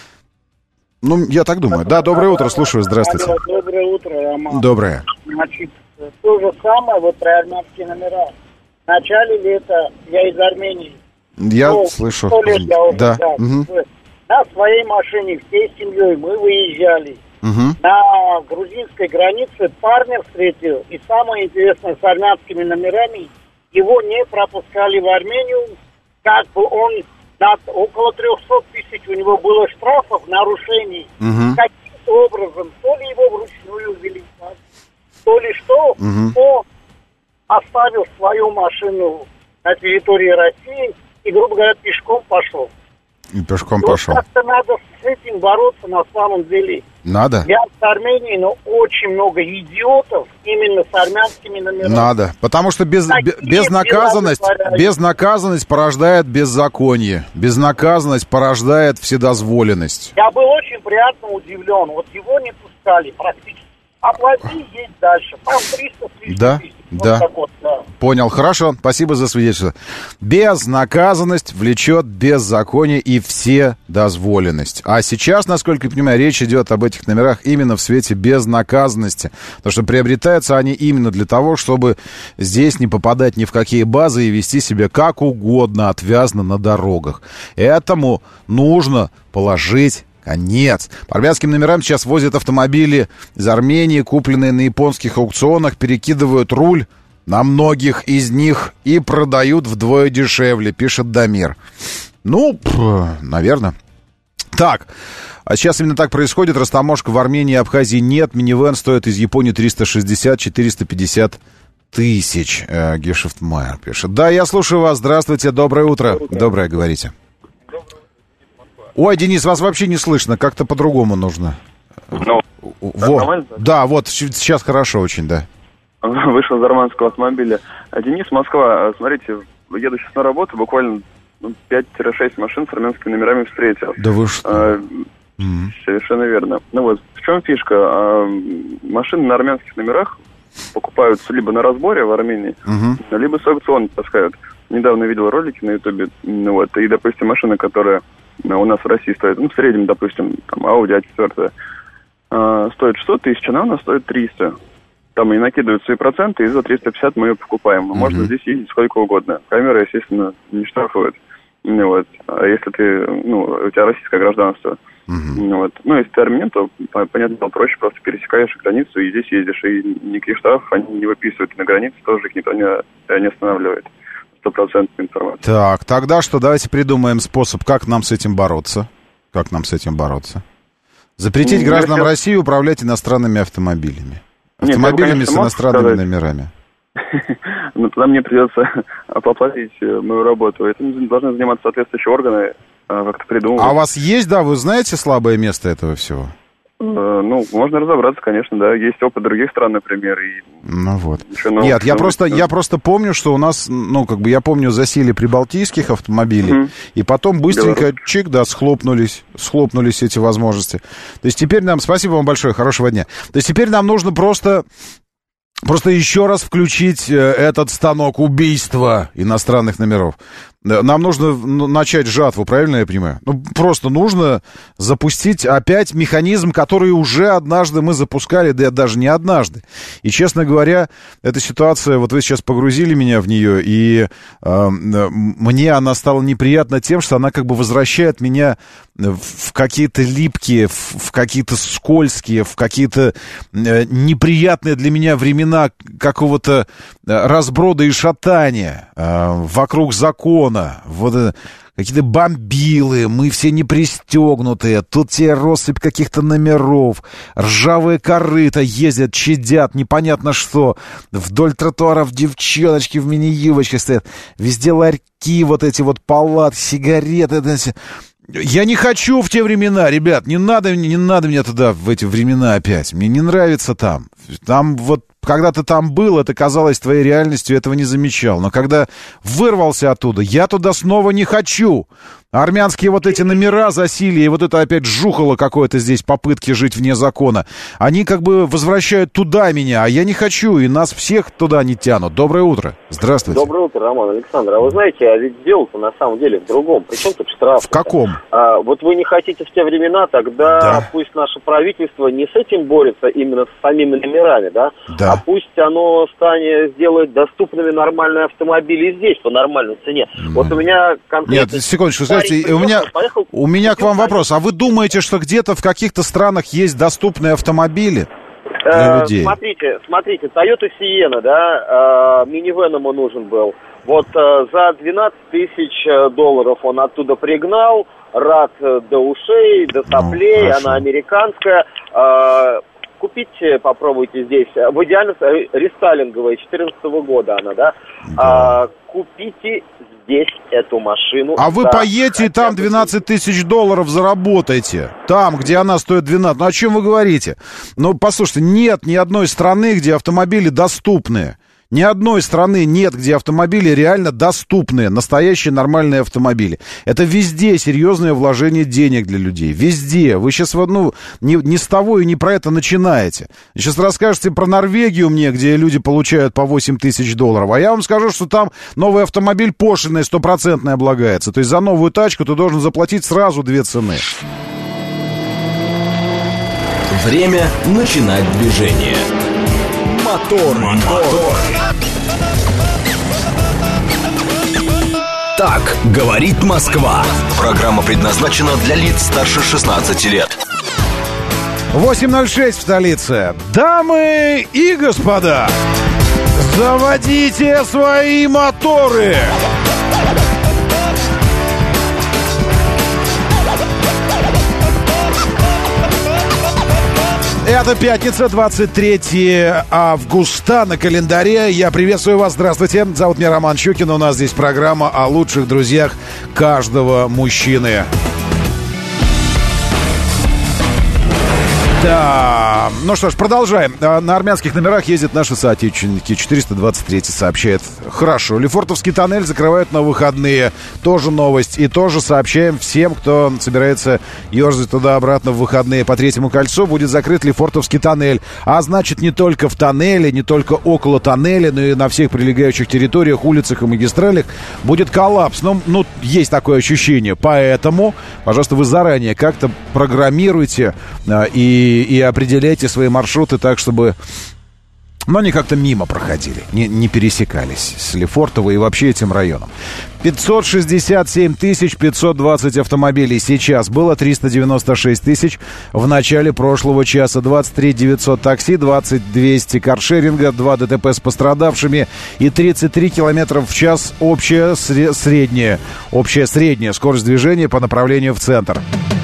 Ну, я так думаю. Да, доброе утро, слушаю, здравствуйте. Доброе утро, Роман. Доброе. Значит, то же самое, вот про армянские номера. В начале лета я из Армении. Я слышу. 100 лет я уже, да. Угу. На своей машине всей семьей мы выезжали. Угу. На грузинской границе парня встретил. И самое интересное, с армянскими номерами его не пропускали в Армению. Как бы он... около 300 тысяч у него было штрафов, нарушений. Каким-то образом, то ли его вручную ввели, то ли что, он оставил свою машину на территории России и, грубо говоря, пешком пошел. И пешком пошел. Как-то надо с этим бороться на самом деле. Надо? Я с Арменией, но очень много идиотов именно с армянскими номерами. Надо, потому что безнаказанность порождает беззаконие. Безнаказанность порождает вседозволенность. Я был очень приятно удивлен. Вот его не пускали практически. Оплати, едь дальше. Там 300 тысяч. Да, да. Вот, да. Понял, хорошо, спасибо за свидетельство. Безнаказанность влечет беззаконие и вседозволенность. А сейчас, насколько я понимаю, речь идет об этих номерах именно в свете безнаказанности. Потому что приобретаются они именно для того, чтобы здесь не попадать ни в какие базы и вести себя как угодно, отвязно на дорогах. Этому нужно положить конец. По армянским номерам сейчас возят автомобили из Армении, купленные на японских аукционах, перекидывают руль на многих из них и продают вдвое дешевле, пишет Дамир. Ну, наверное. Так, а сейчас именно так происходит. Растаможка в Армении и Абхазии нет. Минивэн стоит из Японии 360-450 тысяч. Гешефтмайер пишет. Да, я слушаю вас. Здравствуйте, доброе утро. Доброе, говорите. Ой, Денис, вас вообще не слышно, как-то по-другому нужно. Ну, вот. Да, вот, сейчас хорошо очень, да. Вышел из армянского автомобиля. Денис, Москва, смотрите, еду сейчас на работу, буквально 5-6 машин с армянскими номерами встретил. Да вы что? Совершенно верно. Ну вот, в чем фишка? Машины на армянских номерах покупаются либо на разборе в Армении, либо с аукциона таскают. Недавно видел ролики на Ютубе, ну вот, и, допустим, машина, которая у нас в России стоит, ну, в среднем, допустим, там, Audi A4, стоит 600 тысяч, она у нас стоит 300. Там и накидывают свои проценты, и за 350 мы ее покупаем. Можно здесь ездить сколько угодно. Камеры, естественно, не штрафуют. Ну, вот. А если ты, ну, у тебя российское гражданство, ну, вот. Ну, если ты армянин, то, понятно, проще, просто пересекаешь границу и здесь ездишь, и никаких штрафов они не выписывают. На границе тоже их никто не останавливает. 100% информации. Так, тогда что? Давайте придумаем способ, как нам с этим бороться. Как нам с этим бороться? Запретить гражданам России управлять иностранными автомобилями. Автомобилями с иностранными номерами. Ну, тогда мне придется поплатить мою работу. Этим должны заниматься соответствующие органы, как-то придумывать. А у вас есть, да, вы знаете слабое место этого всего? Ну, можно разобраться, конечно, да. Есть опыт других стран, например. И ну вот. Нет, я просто помню, что у нас, ну, как бы я помню засилие прибалтийских автомобилей, и потом быстренько, чик, да, схлопнулись эти возможности. То есть теперь нам, спасибо вам большое, хорошего дня. То есть теперь нам нужно просто еще раз включить этот станок убийства иностранных номеров. Нам нужно начать жатву, правильно я понимаю? Ну, просто нужно запустить опять механизм, который уже однажды мы запускали, да даже не однажды. И, честно говоря, эта ситуация, вот вы сейчас погрузили меня в нее, и мне она стала неприятна тем, что она как бы возвращает меня в какие-то липкие, в какие-то скользкие, в какие-то неприятные для меня времена какого-то разброда и шатания вокруг закона. Вот какие-то бомбилы, мы все не пристегнутые, тут тебе россыпь каких-то номеров, ржавые корыта ездят, чадят, непонятно что, вдоль тротуаров девчоночки в мини-юбочках стоят, везде ларьки, вот эти вот палатки, сигареты. Я не хочу в те времена, ребят, не надо мне туда в эти времена опять, мне не нравится там вот когда ты там был, это казалось твоей реальностью, этого не замечал. Но когда вырвался оттуда, я туда снова не хочу. Армянские вот эти номера засилия, и вот это опять жухало какое-то здесь, попытки жить вне закона, они как бы возвращают туда меня, а я не хочу, и нас всех туда не тянут. Доброе утро. Здравствуйте. Доброе утро, Роман, Александр. А вы знаете, а ведь дело-то на самом деле в другом. Причем тут штраф? В каком? Вот вы не хотите в те времена, тогда пусть наше правительство не с этим борется, именно с самими номерами, да? А пусть оно сделает доступными нормальные автомобили здесь по нормальной цене. Вот у меня конкретно... Нет, секундочку, у меня к вам вопрос. А вы думаете, что где-то в каких-то странах есть доступные автомобили для людей? Смотрите, Toyota Sienna, да, минивэн ему нужен был. Вот за 12 тысяч долларов он оттуда пригнал, рад до ушей, до соплей, она американская. Купите, попробуйте здесь. В идеально рестайлинговая, 2014 года она, да? Купите здесь эту машину. А вы поедете и там 12 тысяч долларов заработаете. Там, где она стоит 12. Ну, о чем вы говорите? Ну, послушайте, нет ни одной страны, где автомобили доступны. Ни одной страны нет, где автомобили реально доступные, настоящие нормальные автомобили. Это везде серьезное вложение денег для людей. Везде. Вы сейчас не с того и не про это начинаете. Сейчас расскажете про Норвегию мне, где люди получают по 8 тысяч долларов. А я вам скажу, что там новый автомобиль пошлиной 100% облагается. То есть за новую тачку ты должен заплатить сразу 2 цены. Время начинать движение. Мотор. Так говорит Москва. Программа предназначена для лиц старше 16 лет. 8:06 в столице. Дамы и господа, заводите свои моторы. Это пятница, 23 августа на календаре. Я приветствую вас, здравствуйте. Зовут меня Роман Щукин. У нас здесь программа о лучших друзьях каждого мужчины. Да, ну что ж, продолжаем. На армянских номерах ездят наши соотечественники. 423 сообщает. Хорошо, Лефортовский тоннель закрывают на выходные. Тоже новость. И тоже сообщаем всем, кто собирается ерзать туда-обратно в выходные. По Третьему кольцу будет закрыт Лефортовский тоннель. А значит, не только в тоннеле, не только около тоннеля, но и на всех прилегающих территориях, улицах и магистралях будет коллапс. Ну, есть такое ощущение. Поэтому, пожалуйста, вы заранее как-то программируйте и определяйте свои маршруты так, чтобы... Но они как-то мимо проходили, не пересекались с Лефортово и вообще этим районом. 567 520 автомобилей сейчас. Было 396 тысяч в начале прошлого часа. 23 900 такси, 20 200 каршеринга, 2 ДТП с пострадавшими и 33 километра в час общая средняя скорость движения по направлению в центр.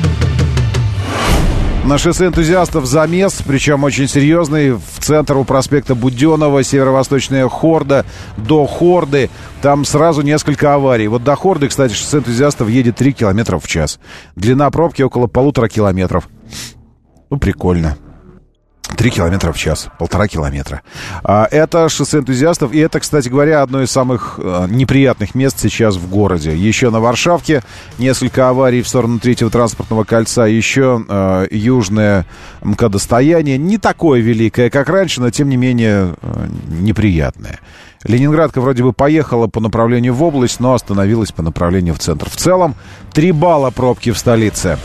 На шоссе энтузиастов замес, причем очень серьезный. В центр у проспекта Буденова, северо-восточная Хорда, до Хорды. Там сразу несколько аварий. Вот до Хорды, кстати, шоссе энтузиастов едет 3 километра в час. Длина пробки около 1,5 километров. Ну, прикольно. 3 километра в час, 1,5 километра. Это шоссе энтузиастов. И это, кстати говоря, одно из самых неприятных мест сейчас в городе. Еще на Варшавке несколько аварий в сторону Третьего транспортного кольца. Еще южное МК-достояние. Не такое великое, как раньше, но тем не менее неприятное. Ленинградка вроде бы поехала по направлению в область, но остановилась по направлению в центр. В целом 3 балла пробки в столице.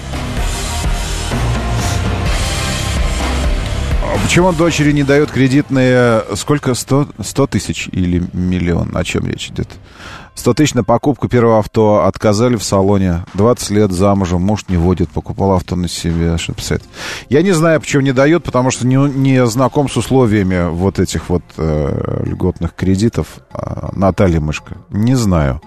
Почему дочери не дают кредитные... Сколько? 100 тысяч или миллион? О чем речь идет? 100 тысяч на покупку первого авто. Отказали в салоне. 20 лет замужем. Муж не водит. Покупал авто на себе. Что писать? Я не знаю, почему не дают, потому что не знаком с условиями вот этих вот льготных кредитов. Наталья Мышка. Не знаю.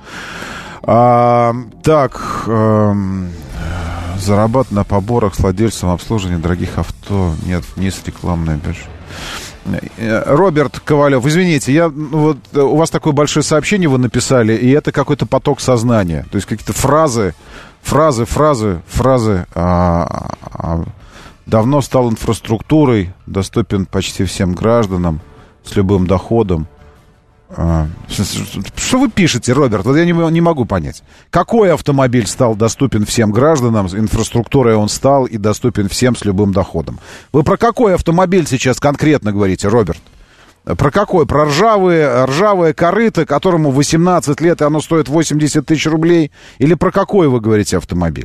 Зарабатывать на поборах с владельцем обслуживания дорогих авто. Нет, вниз рекламная биржа. Роберт Ковалев, извините, у вас такое большое сообщение вы написали, и это какой-то поток сознания. То есть какие-то фразы. Давно стал инфраструктурой, доступен почти всем гражданам. с любым доходом. Что вы пишете, Роберт? Вот я не могу понять. Какой автомобиль стал доступен всем гражданам, инфраструктурой он стал и доступен всем с любым доходом? Вы про какой автомобиль сейчас конкретно говорите, Роберт? Про какой? Про ржавое корыто, которому 18 лет, и оно стоит 80 тысяч рублей? Или про какой вы говорите автомобиль?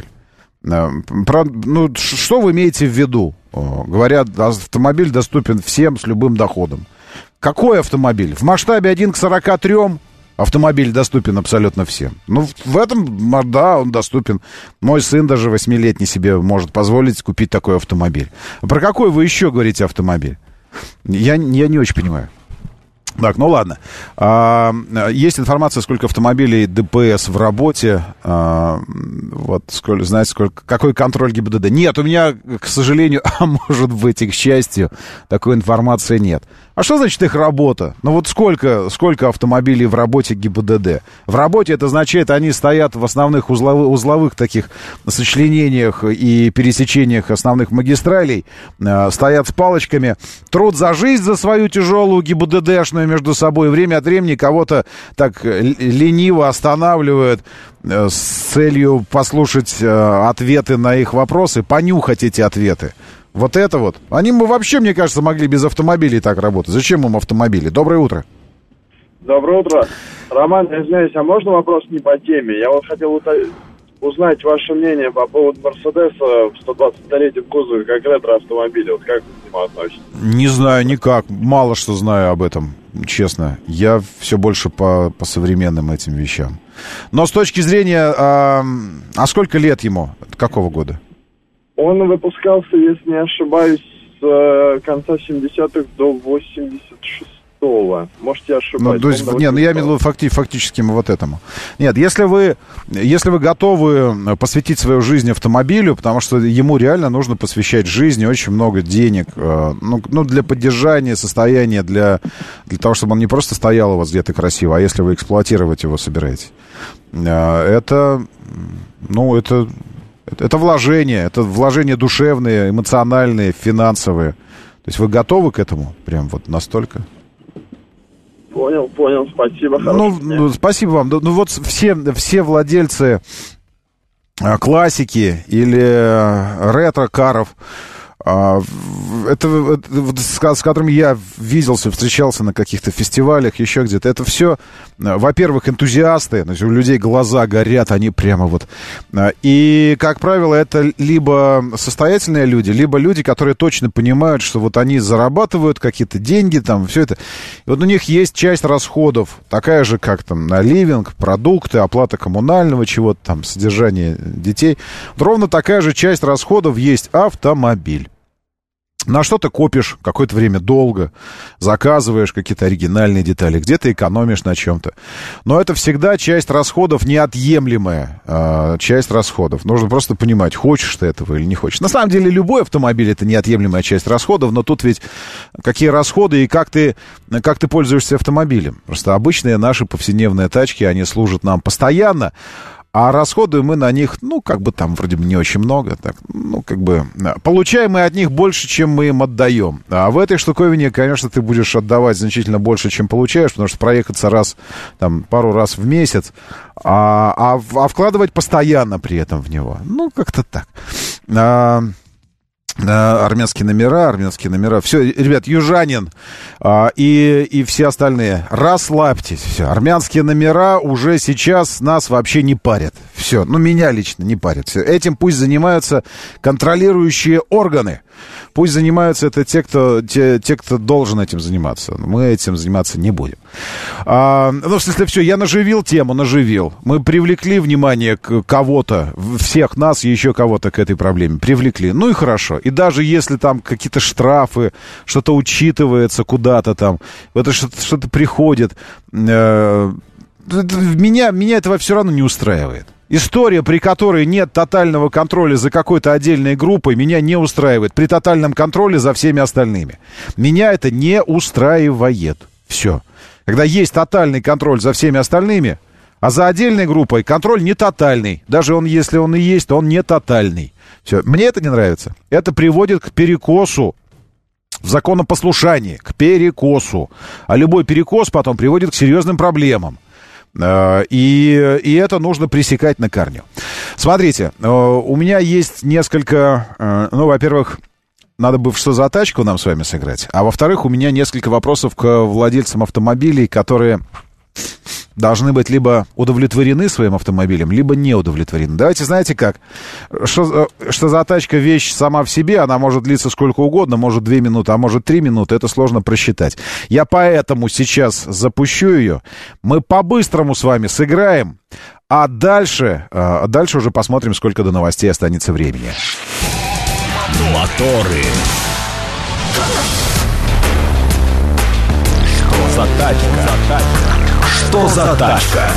Что вы имеете в виду? Говорят, автомобиль доступен всем с любым доходом. Какой автомобиль? В масштабе 1 к 43 автомобиль доступен абсолютно всем. Ну, в этом, да, он доступен. Мой сын даже 8-летний себе может позволить купить такой автомобиль. А про какой вы еще говорите автомобиль? Я не очень понимаю. Так, ну ладно. Есть информация, сколько автомобилей ДПС в работе. Вот, знаете, какой контроль ГИБДД? Нет, у меня, к сожалению, а может быть и к счастью, такой информации нет. А что значит их работа? Ну вот сколько автомобилей в работе ГИБДД? В работе это означает, они стоят в основных узловых таких сочленениях и пересечениях основных магистралей, стоят с палочками, труд за жизнь за свою тяжелую ГИБДДшную между собой, время от времени кого-то так лениво останавливают с целью послушать ответы на их вопросы, понюхать эти ответы. Вот это вот. Они бы вообще, мне кажется, могли без автомобилей так работать. Зачем им автомобили? Доброе утро. Доброе утро. Роман, я извиняюсь, а можно вопрос не по теме? Я вот хотел узнать ваше мнение по поводу Мерседеса в 123-м кузове, как ретро-автомобиля. Вот как вы к нему относитесь? Не знаю никак. Мало что знаю об этом, честно. Я все больше по современным этим вещам. Но с точки зрения... А сколько лет ему? Какого года? Он выпускался, если не ошибаюсь, с конца 70-х до 86-го. Может, я ошибаюсь. Я имею в виду фактически вот этому. Нет, если вы готовы посвятить свою жизнь автомобилю, потому что ему реально нужно посвящать жизни очень много денег, для поддержания состояния, для того, чтобы он не просто стоял у вас где-то красиво, а если вы эксплуатировать его собираетесь. Это вложения душевные, эмоциональные, финансовые. То есть вы готовы к этому? Прям вот настолько? Понял, спасибо. Спасибо вам. Ну вот все владельцы классики или ретро-каров, с которыми я виделся, встречался на каких-то фестивалях, еще где-то. Это все, во-первых, энтузиасты, то есть у людей глаза горят, они прямо вот. И, как правило, это либо состоятельные люди, либо люди, которые точно понимают, что вот они зарабатывают какие-то деньги, там, все это. И вот у них есть часть расходов, такая же, как там на ливинг, продукты, оплата коммунального чего-то там, содержание детей. Вот ровно такая же часть расходов есть автомобиль. На что ты копишь какое-то время долго, заказываешь какие-то оригинальные детали, где-то экономишь на чем-то. Но это всегда часть расходов, неотъемлемая часть расходов. Нужно просто понимать, хочешь ты этого или не хочешь. На самом деле любой автомобиль — это неотъемлемая часть расходов, но тут ведь какие расходы и как ты пользуешься автомобилем. Просто обычные наши повседневные тачки, они служат нам постоянно, а расходуем мы на них, там вроде бы не очень много. Так, получаем мы от них больше, чем мы им отдаем. А в этой штуковине, конечно, ты будешь отдавать значительно больше, чем получаешь, потому что проехаться пару раз в месяц, а вкладывать постоянно при этом в него. Как-то так. Армянские номера. Все, ребят, южанин и все остальные, расслабьтесь. Все, армянские номера уже сейчас нас вообще не парят. Все, меня лично не парят. Все. Этим пусть занимаются контролирующие органы. Пусть занимаются это те, кто должен этим заниматься. Мы этим заниматься не будем. В смысле, все, я наживил тему. Мы привлекли внимание кого-то, всех нас и еще кого-то к этой проблеме. Привлекли. Ну и хорошо. И даже если там какие-то штрафы, что-то учитывается куда-то там, это что-то приходит, меня этого все равно не устраивает. История, при которой нет тотального контроля за какой-то отдельной группой, меня не устраивает. При тотальном контроле за всеми остальными. Меня это не устраивает. Все. Когда есть тотальный контроль за всеми остальными, а за отдельной группой контроль не тотальный. Даже если он и есть, то он не тотальный. Все. Мне это не нравится. Это приводит к перекосу в законопослушании, к перекосу. А любой перекос потом приводит к серьезным проблемам. И это нужно пресекать на корню. Смотрите, у меня есть несколько... во-первых, надо бы что за тачку нам с вами сыграть. А во-вторых, у меня несколько вопросов к владельцам автомобилей, которые должны быть либо удовлетворены своим автомобилем, либо не удовлетворены. Давайте, знаете как? Что за тачка вещь сама в себе, она может длиться сколько угодно, может 2 минуты, а может 3 минуты, это сложно просчитать. Я поэтому сейчас запущу ее, мы по-быстрому с вами сыграем, а дальше уже посмотрим, сколько до новостей останется времени. Моторы. Что за тачка? Что за тачка?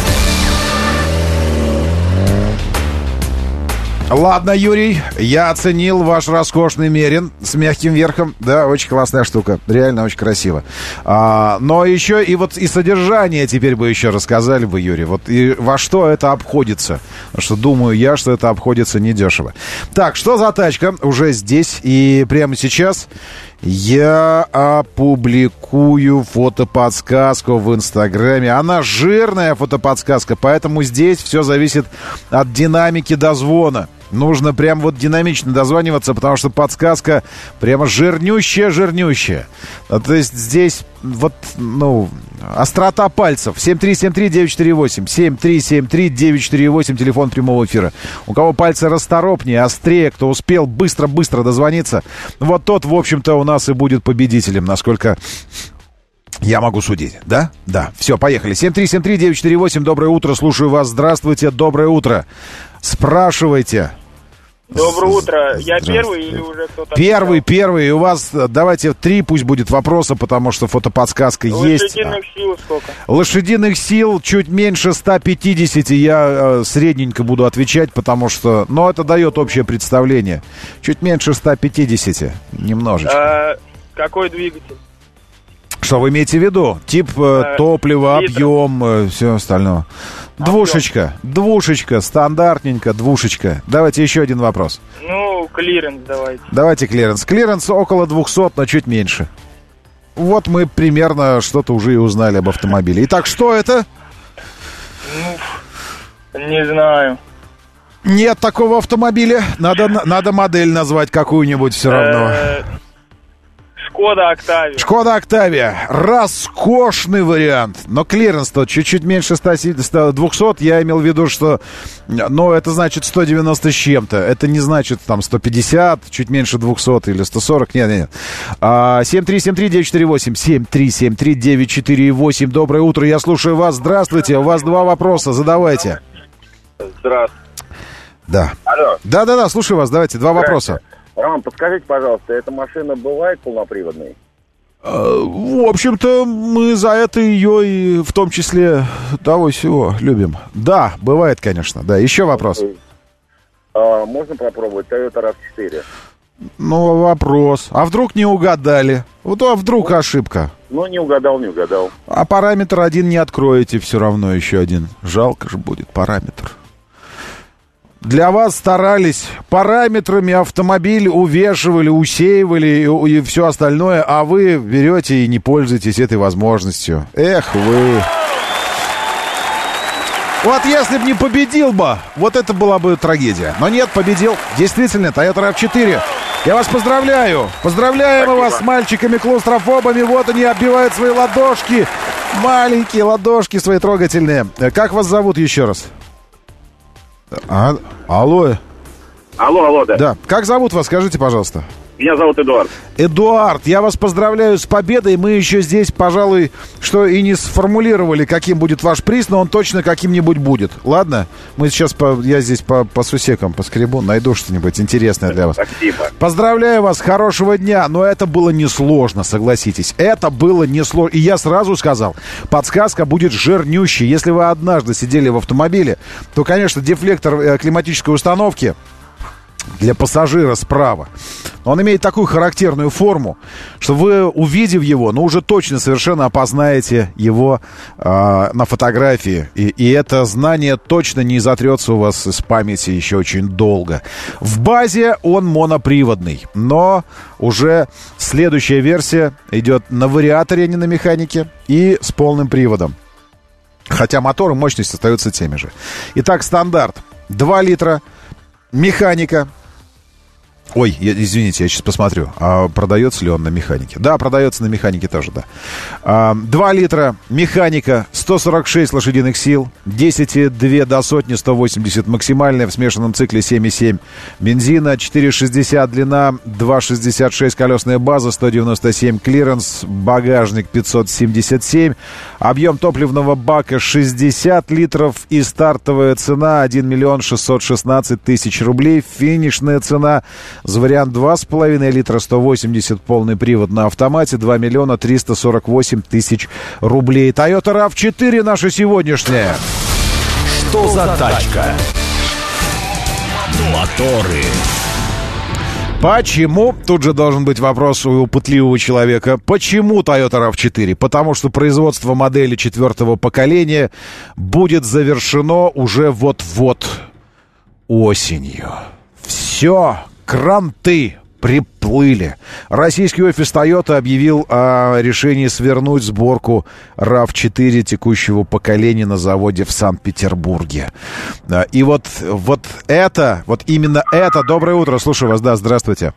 Ладно, Юрий, я оценил ваш роскошный Мерин с мягким верхом. Да, очень классная штука, реально очень красиво. Но еще и вот и содержание теперь бы еще рассказали бы, Юрий. Вот и во что это обходится. Потому что думаю я, что это обходится недешево. Так, что за тачка? Уже здесь и прямо сейчас я опубликую фотоподсказку в Инстаграме. Она жирная фотоподсказка, поэтому здесь все зависит от динамики дозвона. Нужно прям вот динамично дозваниваться, потому что подсказка прямо жирнющая. То есть здесь вот, острота пальцев. 7373948, 7373948, телефон прямого эфира. У кого пальцы расторопнее, острее, кто успел быстро-быстро дозвониться, вот тот, в общем-то, у нас и будет победителем, насколько я могу судить. Да? Да. Все, поехали. 7373948, доброе утро, слушаю вас. Здравствуйте, доброе утро. Спрашивайте. Доброе утро. Я первый или уже кто-то? Первый. И у вас, давайте 3 пусть будет вопроса, потому что фотоподсказка есть. Лошадиных сил сколько? Лошадиных сил чуть меньше 150. Я средненько буду отвечать, потому что... это дает общее представление. Чуть меньше 150. Немножечко. Какой двигатель? Что вы имеете в виду? Тип топлива, объем, все остальное. Двушечка, стандартненько, двушечка. Давайте еще один вопрос. Клиренс давайте. Давайте клиренс. Клиренс около 200, но чуть меньше. Вот мы примерно что-то уже и узнали об автомобиле. Итак, что это? Не знаю. Нет такого автомобиля. Надо модель назвать какую-нибудь все равно. Шкода Октавия. Роскошный вариант. Но клиренс-то чуть-чуть меньше 200. Я имел в виду, что... это значит 190 с чем-то. Это не значит там 150, чуть меньше 200 или 140. Нет. 7373948. 7373948. Доброе утро, я слушаю вас. Здравствуйте. У вас 2 вопроса. Задавайте. Здравствуйте. Да. Алло. Да, слушаю вас. Давайте, 2 вопроса. Роман, подскажите, пожалуйста, эта машина бывает полноприводной? В общем-то, мы за это ее и в том числе того всего любим. Да, бывает, конечно. Да, еще вопрос. Можно попробовать Toyota RAV4? Вопрос. А вдруг не угадали? А вдруг ошибка? Не угадал. А параметр 1 не откроете все равно, еще один. Жалко же будет параметр. Для вас старались, параметрами автомобиль увешивали, усеивали и все остальное, а вы берете и не пользуетесь этой возможностью. Эх вы. Вот если бы не победил бы, вот это была бы трагедия. Но нет, победил. Действительно, Toyota RAV4. Я вас поздравляю. Поздравляем вас с мальчиками-клаустрофобами. Вот они оббивают свои ладошки. Маленькие ладошки свои трогательные. Как вас зовут еще раз? Алло, да. Да. Как зовут вас, скажите, пожалуйста. Меня зовут Эдуард. Эдуард, я вас поздравляю с победой. Мы еще здесь, пожалуй, что и не сформулировали, каким будет ваш приз, но он точно каким-нибудь будет. Ладно? Я здесь по сусекам поскребу, найду что-нибудь интересное для вас. Спасибо. Поздравляю вас, хорошего дня. Но это было несложно, согласитесь. Это было несложно. И я сразу сказал, подсказка будет жирнющей. Если вы однажды сидели в автомобиле, то, конечно, дефлектор климатической установки для пассажира справа. Он имеет такую характерную форму, что вы, увидев его, уже точно совершенно опознаете его на фотографии. И это знание точно не затрется у вас из памяти еще очень долго. В базе он моноприводный, но уже следующая версия идет на вариаторе, а не на механике, и с полным приводом. Хотя мотор и мощность остаются теми же. Итак, стандарт. 2 литра, механика. Ой, извините, я сейчас посмотрю, продается ли он на механике. Да, продается на механике тоже, да. 2 литра, механика, 146 лошадиных сил, 10,2 до сотни, 180 максимальная, в смешанном цикле 7,7 бензина, 4,60 длина, 2,66 колесная база, 197 клиренс, багажник 577, объем топливного бака 60 литров и стартовая цена 1 миллион 616 тысяч рублей, финишная цена за вариант 2,5 литра 180 полный привод на автомате 2 миллиона 348 тысяч рублей. Toyota RAV4 наша сегодняшняя. Что за тачка? Моторы. Почему? Тут же должен быть вопрос у пытливого человека. Почему Toyota RAV4? Потому что производство модели 4-го поколения будет завершено уже вот-вот осенью. Все. Кранты приплыли. Российский офис Toyota объявил о решении свернуть сборку RAV4 текущего поколения на заводе в Санкт-Петербурге. И вот именно это... Доброе утро, слушаю вас, да, здравствуйте.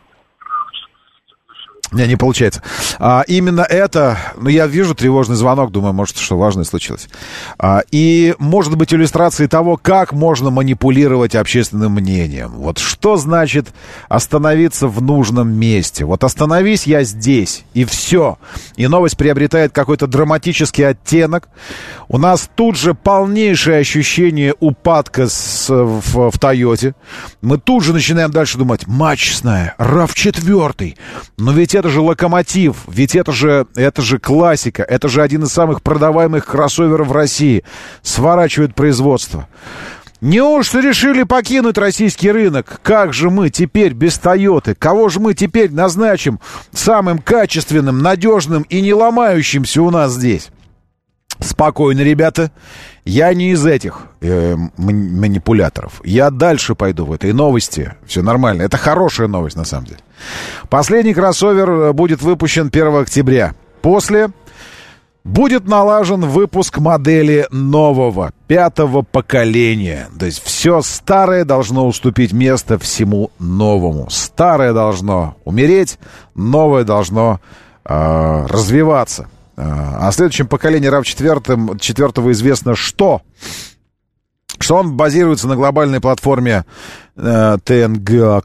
Не получается. Именно это, я вижу тревожный звонок, думаю, может, что важное случилось. И может быть иллюстрацией того, как можно манипулировать общественным мнением. Вот что значит остановиться в нужном месте? Вот остановись я здесь, и все. И новость приобретает какой-то драматический оттенок. У нас тут же полнейшее ощущение упадка в Тойоте. Мы тут же начинаем дальше думать, мачсная, RAV4. Но ведь это же локомотив, ведь это же классика, это же один из самых продаваемых кроссоверов в России. Сворачивают производство. Неужто решили покинуть российский рынок? Как же мы теперь без Тойоты? Кого же мы теперь назначим самым качественным, надежным и не ломающимся у нас здесь? Спокойно, ребята. Я не из этих манипуляторов. Я дальше пойду в этой новости. Все нормально. Это хорошая новость, на самом деле. Последний кроссовер будет выпущен 1 октября. После будет налажен выпуск модели нового, 5-го поколения. То есть все старое должно уступить место всему новому. Старое должно умереть, новое должно развиваться. О следующем поколении RAV4 известно, что он базируется на глобальной платформе TNGA.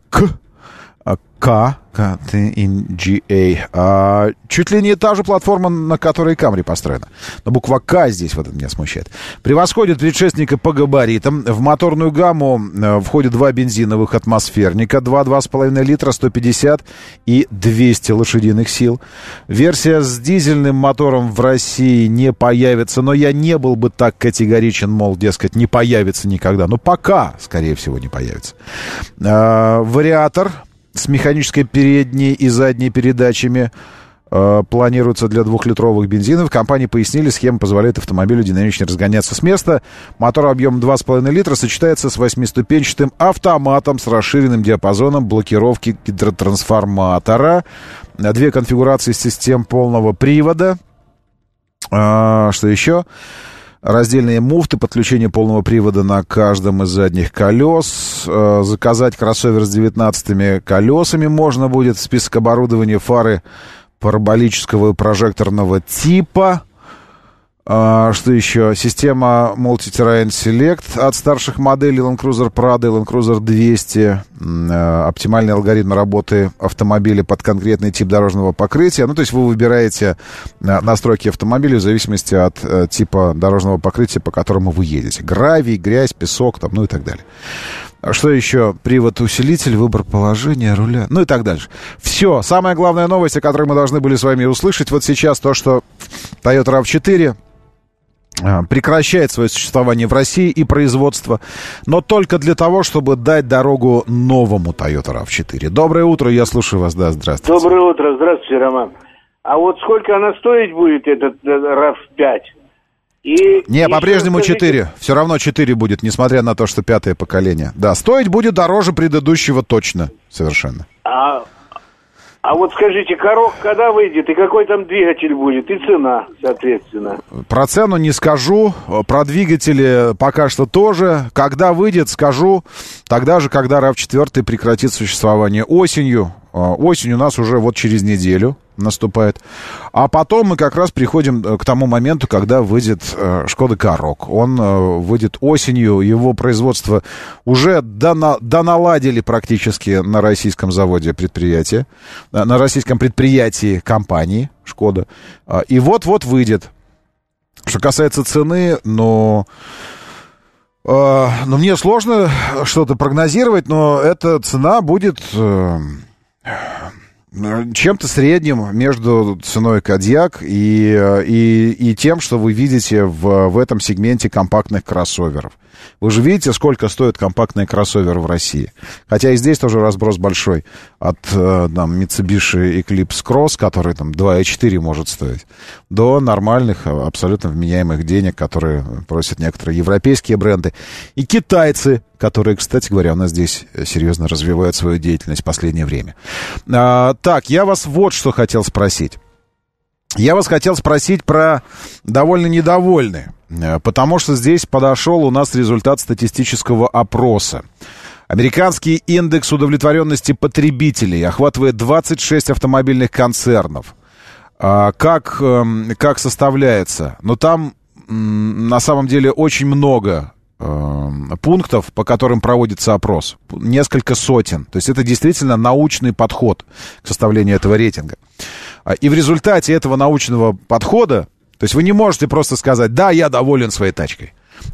Чуть ли не та же платформа, на которой Camry построена. Но буква К здесь вот это меня смущает. Превосходит предшественника по габаритам. В моторную гамму входят 2 бензиновых атмосферника, 2,5 литра, 150 и 200 лошадиных сил. Версия с дизельным мотором в России не появится, но я не был бы так категоричен, мол, дескать, не появится никогда. Но пока, скорее всего, не появится. Вариатор с механической передней и задней передачами планируется для 2-литровых бензинов. Компании пояснили, схема позволяет автомобилю динамично разгоняться с места. Мотор объемом 2,5 литра сочетается с 8-ступенчатым автоматом с расширенным диапазоном блокировки гидротрансформатора. 2 конфигурации систем полного привода. Что еще? Раздельные муфты, подключение полного привода на каждом из задних колес. Заказать кроссовер с 19 колесами можно будет. Список оборудования: фары параболического и прожекторного типа. Что еще? Система Multi-Terrain Select от старших моделей Land Cruiser Prado и Land Cruiser 200. Оптимальный алгоритм работы автомобиля под конкретный тип дорожного покрытия. То есть вы выбираете настройки автомобиля в зависимости от типа дорожного покрытия, по которому вы едете. Гравий, грязь, песок, и так далее. Что еще? Привод-усилитель, выбор положения руля, и так дальше. Все. Самая главная новость, о которой мы должны были с вами услышать вот сейчас, то, что Toyota RAV4 прекращает свое существование в России и производство, но только для того, чтобы дать дорогу новому Toyota RAV4. Доброе утро, я слушаю вас, да, здравствуйте. Доброе утро, здравствуйте, Роман. А вот сколько она стоить будет, этот RAV5? Не, по-прежнему 4. Все равно 4 будет, несмотря на то, что 5-е поколение. Да, стоить будет дороже предыдущего точно, совершенно. А вот скажите, коробка когда выйдет, и какой там двигатель будет, и цена, соответственно? Про цену не скажу, про двигатели пока что тоже. Когда выйдет, скажу, тогда же, когда RAV4 прекратит существование осенью. Осень у нас уже вот через неделю наступает. А потом мы как раз приходим к тому моменту, когда выйдет Шкода Karoq. Он выйдет осенью, его производство уже доналадили практически на российском заводе предприятия, на российском предприятии компании Шкода. И вот-вот выйдет. Что касается цены, но мне сложно что-то прогнозировать, но эта цена будет чем-то средним между ценой Кодиак и тем, что вы видите в этом сегменте компактных кроссоверов. Вы же видите, сколько стоит компактный кроссовер в России. Хотя и здесь тоже разброс большой. От Mitsubishi Eclipse Cross, который там 2,4 может стоить, до нормальных, абсолютно вменяемых денег, которые просят некоторые европейские бренды. И китайцы, которые, кстати говоря, у нас здесь серьезно развивают свою деятельность в последнее время. Так, я вас вот что хотел спросить. Я вас хотел спросить про довольно-недовольны, потому что здесь подошел у нас результат статистического опроса. Американский индекс удовлетворенности потребителей охватывает 26 автомобильных концернов. Как составляется? Но там на самом деле очень много пунктов, по которым проводится опрос. Несколько сотен. То есть это действительно научный подход к составлению этого рейтинга. И в результате этого научного подхода, то есть вы не можете просто сказать: да, я доволен своей тачкой.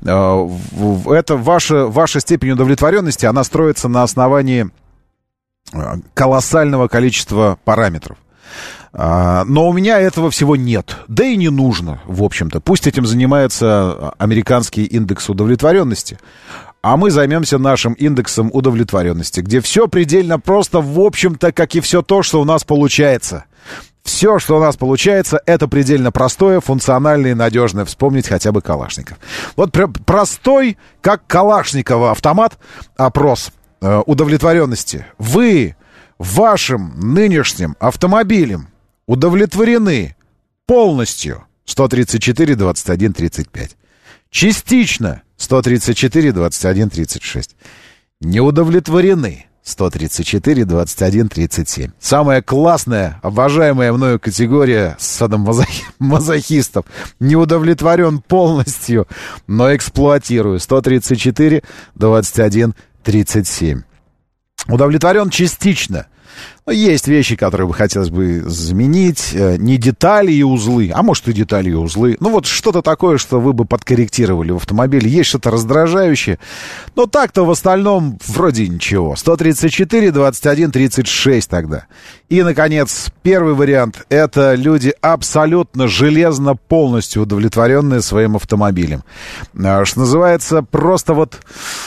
Это ваша степень удовлетворенности, она строится на основании колоссального количества параметров. Но у меня этого всего нет. Да и не нужно, в общем-то. Пусть этим занимается американский индекс удовлетворенности. А мы займемся нашим индексом удовлетворенности, где все предельно просто, в общем-то, как и все то, что у нас получается. Все, что у нас получается, это предельно простое, функциональное и надежное. Вспомнить хотя бы Калашников. Вот простой, как Калашникова автомат, опрос удовлетворенности. Вы вашим нынешним автомобилем удовлетворены полностью? 134, 21, 35. Частично? 134, 21, 36. Не удовлетворены? 134, 21, 37. Самая классная, обожаемая мною категория садомазохистов. Не удовлетворен полностью, но эксплуатирую. 134, 21, 37. Удовлетворен частично. Но есть вещи, которые бы хотелось бы заменить. Не детали и узлы, а может и детали и узлы. Ну вот что-то такое, что вы бы подкорректировали в автомобиле. Есть что-то раздражающее. Но так-то в остальном вроде ничего. 134, 21, 36 тогда. И, наконец, первый вариант. Это люди абсолютно железно полностью удовлетворенные своим автомобилем. Что называется, просто вот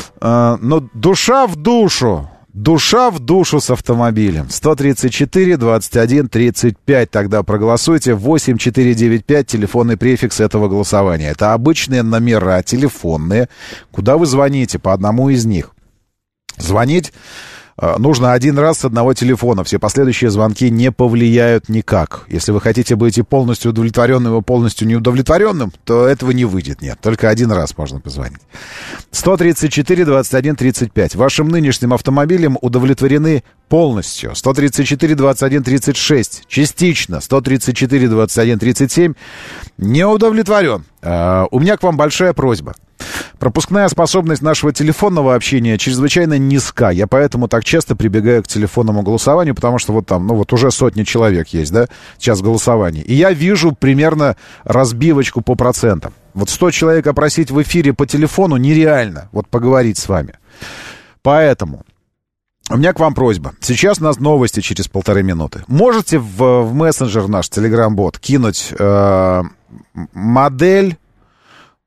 душа в душу. Душа в душу с автомобилем. 134, 21, 35. Тогда проголосуйте. 8495, телефонный префикс этого голосования. Это обычные номера телефонные, куда вы звоните по одному из них. Звонить нужно один раз с одного телефона. Все последующие звонки не повлияют никак. Если вы хотите быть и полностью удовлетворенным, и полностью неудовлетворенным, то этого не выйдет. Нет, только один раз можно позвонить. 134, 21, 35. Вашим нынешним автомобилем удовлетворены полностью. 134, 21, 36. Частично. 134, 21, 37. Не удовлетворен. У меня к вам большая просьба. Пропускная способность нашего телефонного общения чрезвычайно низка. Я поэтому так часто прибегаю к телефонному голосованию, потому что вот там, уже сотни человек есть, да, сейчас голосование. И я вижу примерно разбивочку по процентам. Вот 100 человек опросить в эфире по телефону нереально, вот поговорить с вами. Поэтому у меня к вам просьба. Сейчас у нас новости через 1,5 минуты. Можете в мессенджер наш, Telegram-бот, кинуть модель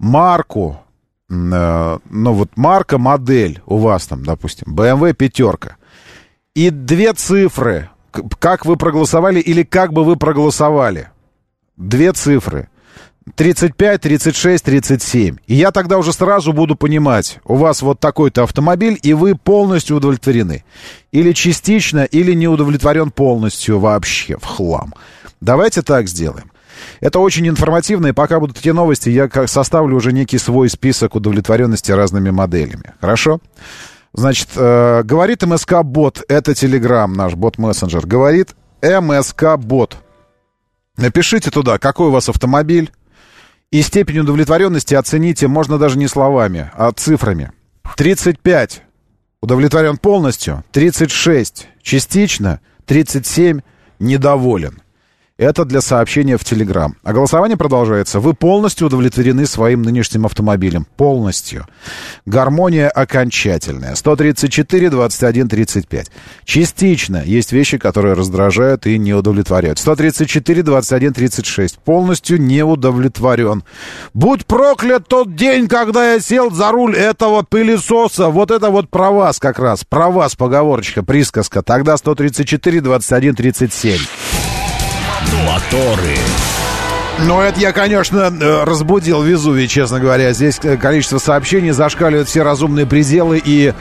марку, марка, модель у вас там, допустим, BMW 5, и 2 цифры, как вы проголосовали или как бы вы проголосовали. 2 цифры. 35, 36, 37. И я тогда уже сразу буду понимать, у вас вот такой-то автомобиль, и вы полностью удовлетворены. Или частично, или не удовлетворен полностью вообще в хлам. Давайте так сделаем. Это очень информативно, и пока будут эти новости, я составлю уже некий свой список удовлетворенности разными моделями. Хорошо? Значит, говорит МСК-бот, это Telegram, наш бот-мессенджер. Говорит МСК-бот. Напишите туда, какой у вас автомобиль, и степень удовлетворенности оцените, можно даже не словами, а цифрами. 35 удовлетворен полностью, 36 частично, 37 недоволен. Это для сообщения в Telegram. А голосование продолжается. Вы полностью удовлетворены своим нынешним автомобилем. Полностью. Гармония окончательная. 134, 21, 35. Частично. Есть вещи, которые раздражают и не удовлетворяют. 134, 21, 36. Полностью не удовлетворен. Будь проклят тот день, когда я сел за руль этого пылесоса. Вот это вот про вас как раз. Про вас поговорочка, присказка. Тогда 134, 21, 37. Моторы. Ну, это я, конечно, разбудил Везувий, честно говоря. Здесь количество сообщений зашкаливает все разумные пределы. И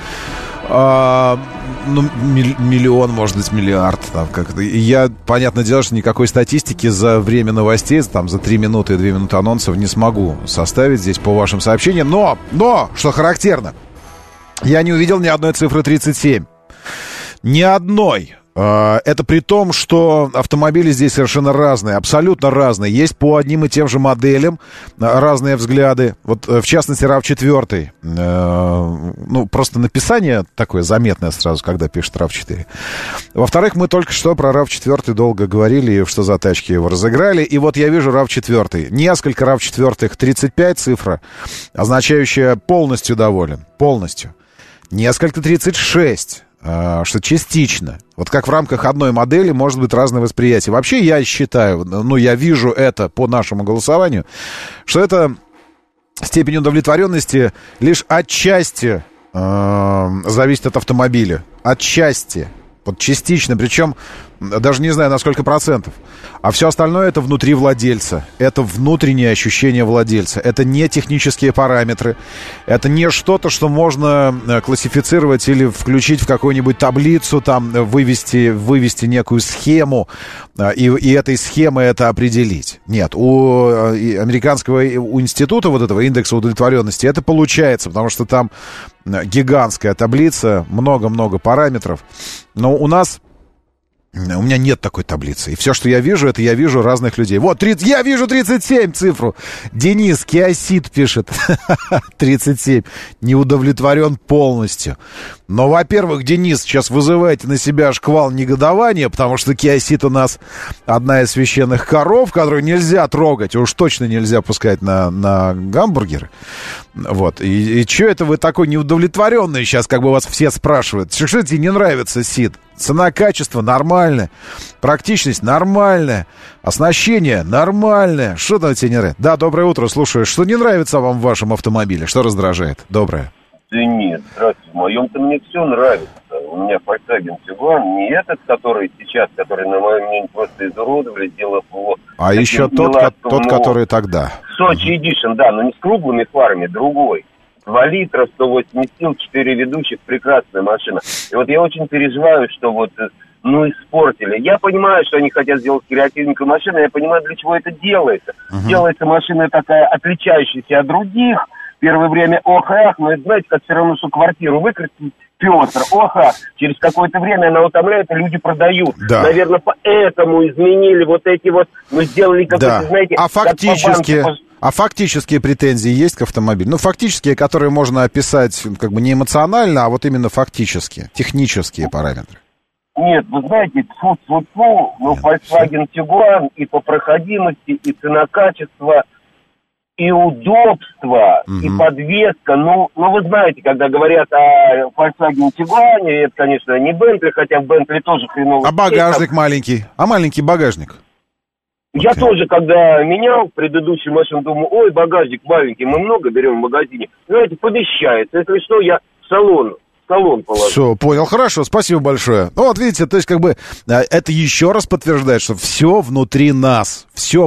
миллион, может быть, миллиард. Там, как-то. И я, понятное дело, что никакой статистики за время новостей, там, за 3 минуты и 2 минуты анонсов не смогу составить здесь по вашим сообщениям. Но, что характерно, я не увидел ни одной цифры 37. Ни одной. Это при том, что автомобили здесь совершенно разные, абсолютно разные. Есть по одним и тем же моделям разные взгляды. Вот, в частности, RAV4. Просто написание такое заметное сразу, когда пишет RAV4. Во-вторых, мы только что про RAV4 долго говорили, что за тачки его разыграли. И вот я вижу RAV4. Несколько RAV4, 35 цифра, означающая полностью доволен. Полностью. Несколько 36. Что частично. Вот как в рамках одной модели может быть разное восприятие. Вообще я считаю, я вижу это по нашему голосованию, что это степень удовлетворенности лишь отчасти зависит от автомобиля. Отчасти. Вот частично, причем даже не знаю на сколько процентов. А все остальное это внутри владельца. Это внутреннее ощущение владельца. Это не технические параметры. Это не что-то, что можно классифицировать или включить в какую-нибудь таблицу, там, вывести некую схему и этой схемой это определить. Нет, у американского института вот этого индекса удовлетворенности это получается, потому что там гигантская таблица, много-много параметров. Но у меня нет такой таблицы. И все, что я вижу, это я вижу разных людей. Вот, я вижу 37 цифру. Денис Киосит пишет. 37. Не удовлетворен полностью. Но, во-первых, Денис, сейчас вызываете на себя шквал негодования, потому что Киосит у нас одна из священных коров, которую нельзя трогать. Уж точно нельзя пускать на гамбургеры. Вот. И что это вы такой неудовлетворенный сейчас, как бы вас все спрашивают? Что тебе не нравится, Сид? Цена-качество нормальное, практичность нормальная, оснащение нормальное. Что там тебе не нравится? Да, доброе утро, слушаю. Что не нравится вам в вашем автомобиле? Что раздражает? Доброе. Да нет, здравствуйте. В моем-то мне все нравится. У меня Volkswagen Tiguan, не этот, который сейчас, который, на мое мнение, просто изуродовали, сделав его... А еще тот, который тогда. Сочи Эдишн, да, но не с круглыми фарами, другой. 2 литра, 180 сил, 4 ведущих, прекрасная машина. И вот я очень переживаю, что испортили. Я понимаю, что они хотят сделать креативненькую машину, я понимаю, для чего это делается. Делается машина такая, отличающаяся от других. Первое время ох-ах, но это, знаете, как все равно, что квартиру выкрасить, Петр, ох-ах. Через какое-то время она утомляет, и люди продают. Да. Наверное, поэтому изменили вот эти вот, сделали какой-то, знаете... А фактические претензии есть к автомобилю? Фактические, которые можно описать как бы не эмоционально, а вот именно фактические, технические параметры. Нет, вы знаете, Volkswagen Tiguan и по проходимости, и цена-качество, и удобство, и подвеска. Вы знаете, когда говорят о Volkswagen Tiguan, это, конечно, не Bentley, хотя в Bentley тоже хреново. А багажник маленький? А маленький багажник? Я тоже, когда менял предыдущую машину, думаю, ой, багажник маленький, мы много берем в магазине. Знаете, помещается. Если что, я в салон положу. Все, понял, хорошо, спасибо большое. Ну, вот видите, то есть, как бы, это еще раз подтверждает, что все внутри нас.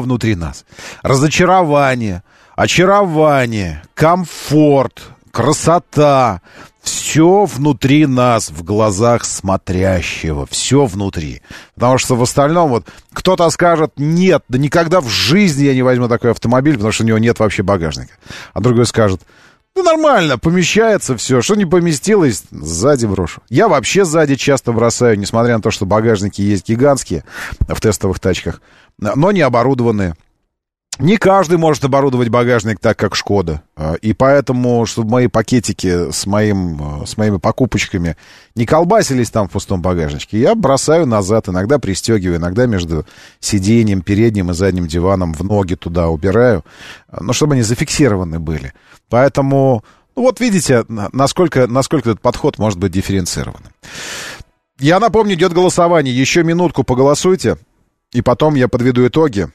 Разочарование, очарование, комфорт, красота. Все внутри нас, в глазах смотрящего, все внутри. Потому что в остальном вот кто-то скажет, нет, да никогда в жизни я не возьму такой автомобиль, потому что у него нет вообще багажника. А другой скажет, ну нормально, помещается все, что не поместилось, сзади брошу. Я вообще сзади часто бросаю, несмотря на то, что багажники есть гигантские в тестовых тачках, но не оборудованные. Не каждый может оборудовать багажник так, как Шкода. И поэтому, чтобы мои пакетики с моими покупочками не колбасились там в пустом багажничке, я бросаю назад, иногда пристегиваю, иногда между сиденьем, передним и задним диваном в ноги туда убираю, но чтобы они зафиксированы были. Поэтому, ну вот видите, насколько этот подход может быть дифференцированным. Я напомню, идет голосование. Еще минутку поголосуйте, и потом я подведу итоги.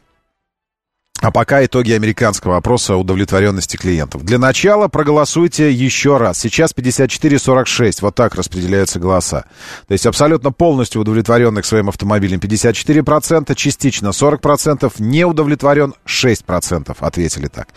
А пока итоги американского опроса удовлетворенности клиентов. Для начала проголосуйте еще раз. Сейчас 54-46. Вот так распределяются голоса. То есть абсолютно полностью удовлетворенных своим автомобилем 54%, частично 40%, не удовлетворен 6% ответили так.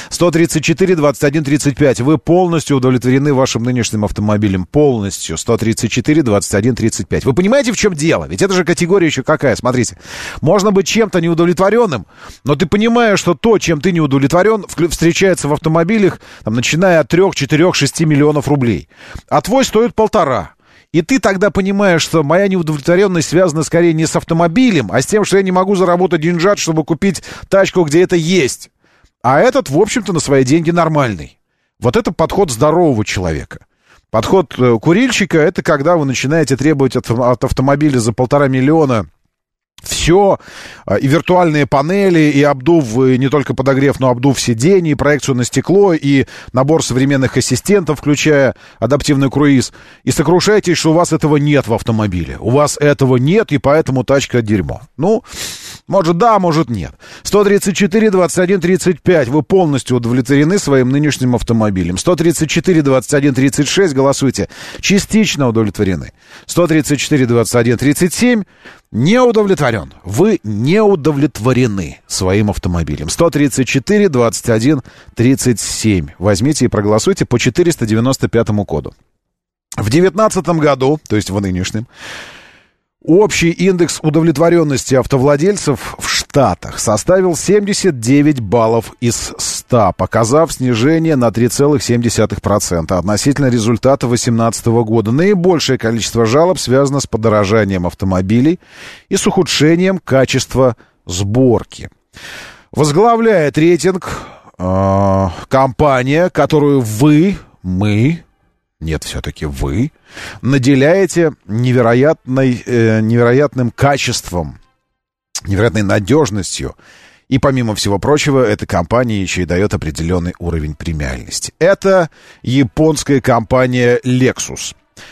134-21-35. Вы полностью удовлетворены вашим нынешним автомобилем. Полностью. 134-21-35. Вы понимаете, в чем дело? Ведь это же категория еще какая? Смотрите. Можно быть чем-то неудовлетворенным, но ты понимаешь, что то, чем ты не удовлетворен, встречается в автомобилях, там, начиная от 3, 4, 6 миллионов рублей. А твой стоит 1,5. И ты тогда понимаешь, что моя неудовлетворенность связана скорее не с автомобилем, а с тем, что я не могу заработать деньжат, чтобы купить тачку, где это есть. А этот, в общем-то, на свои деньги нормальный. Вот это подход здорового человека. Подход курильщика — это когда вы начинаете требовать от автомобиля за 1,5 миллиона все, и виртуальные панели, и обдув, и не только подогрев, но обдув сидений, и проекцию на стекло, и набор современных ассистентов, включая адаптивный круиз, и сокрушаетесь, что у вас этого нет в автомобиле. У вас этого нет, и поэтому тачка дерьмо. Ну, может да, может нет. 134-21-35. Вы полностью удовлетворены своим нынешним автомобилем. 134-21-36. Голосуйте. Частично удовлетворены. 134-21-37. Не удовлетворен. Вы не удовлетворены своим автомобилем. 134-21-37. Возьмите и проголосуйте по 495 коду. В 2019 году, то есть в нынешнем, общий индекс удовлетворенности автовладельцев в Штатах составил 79 баллов из 100, показав снижение на 3,7% относительно результата 2018 года. Наибольшее количество жалоб связано с подорожанием автомобилей и с ухудшением качества сборки. Возглавляет рейтинг компания, которую все-таки вы наделяете невероятным качеством, невероятной надежностью. И, помимо всего прочего, эта компания еще и дает определенный уровень премиальности. Это японская компания Lexus.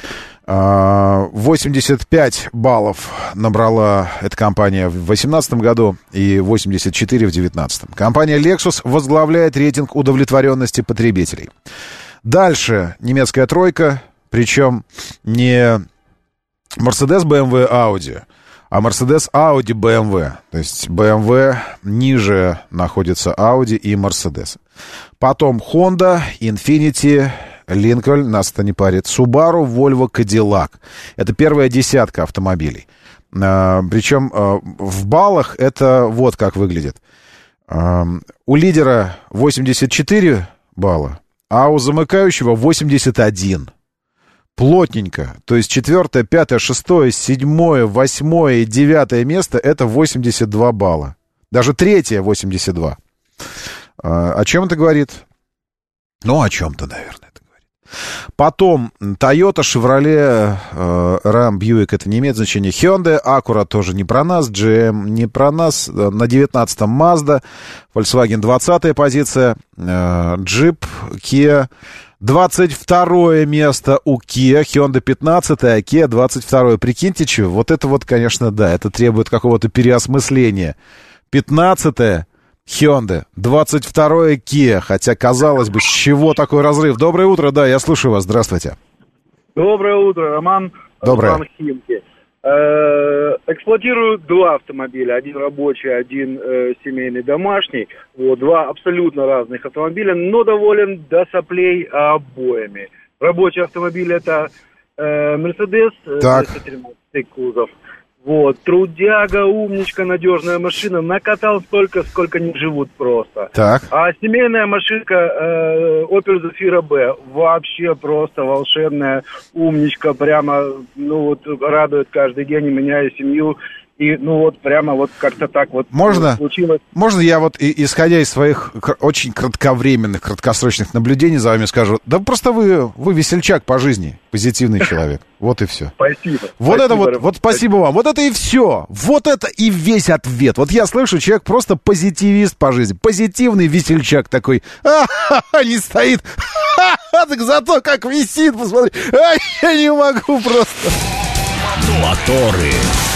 85 баллов набрала эта компания в 2018 году и 84 в 2019. Компания Lexus возглавляет рейтинг удовлетворенности потребителей. Дальше немецкая тройка, причем не Mercedes, BMW, Audi, а Mercedes, Audi, BMW. То есть BMW ниже находится Audi и Mercedes. Потом Honda, Infiniti, Lincoln, нас это не парит, Subaru, Volvo, Cadillac. Это первая десятка автомобилей. Причем в баллах это вот как выглядит. У лидера 84 балла. А у замыкающего 81. Плотненько. То есть 4, 5, 6, 7, 8 и 9 место — это 82 балла. Даже 3 82. О чем это говорит? Ну, о чем-то, наверное, это говорит. Потом Toyota, Chevrolet, Ram, Buick — это не имеет значения. Hyundai, Acura тоже не про нас. GM не про нас. На 19-м Mazda. Volkswagen 20-я позиция. Jeep, Kia. 22-е место у Kia. Hyundai 15-е, а Kia 22-е. Прикиньте, что. Вот это вот, конечно, да, это требует какого-то переосмысления 15-е Hyundai, 22-е Kia. Хотя, казалось бы, с чего такой разрыв? Доброе утро, да, я слушаю вас, здравствуйте. Доброе утро, Роман. Доброе. Роман Химки. Эксплуатирую два автомобиля. Один рабочий, один семейный, домашний. Вот, два абсолютно разных автомобиля, но доволен до соплей обоими. Рабочий автомобиль — это Mercedes 213 кузов. Вот, трудяга, умничка, надежная машина. Накатал столько, сколько не живут просто. Так. А семейная машинка Opel Zafira B. Вообще просто волшебная, умничка. Прямо, ну вот, радует каждый день, меняю семью. И, ну вот, прямо вот как-то так вот случилось. Можно я вот, исходя из своих очень кратковременных, краткосрочных наблюдений за вами скажу, да просто вы весельчак по жизни, позитивный человек. Вот и все. Спасибо. Вот это вот спасибо вам. Вот это и все. Вот это и весь ответ. Вот я слышу, человек просто позитивист по жизни. Позитивный весельчак такой. Не стоит. Так зато как висит, посмотри. Я не могу просто. Моторы.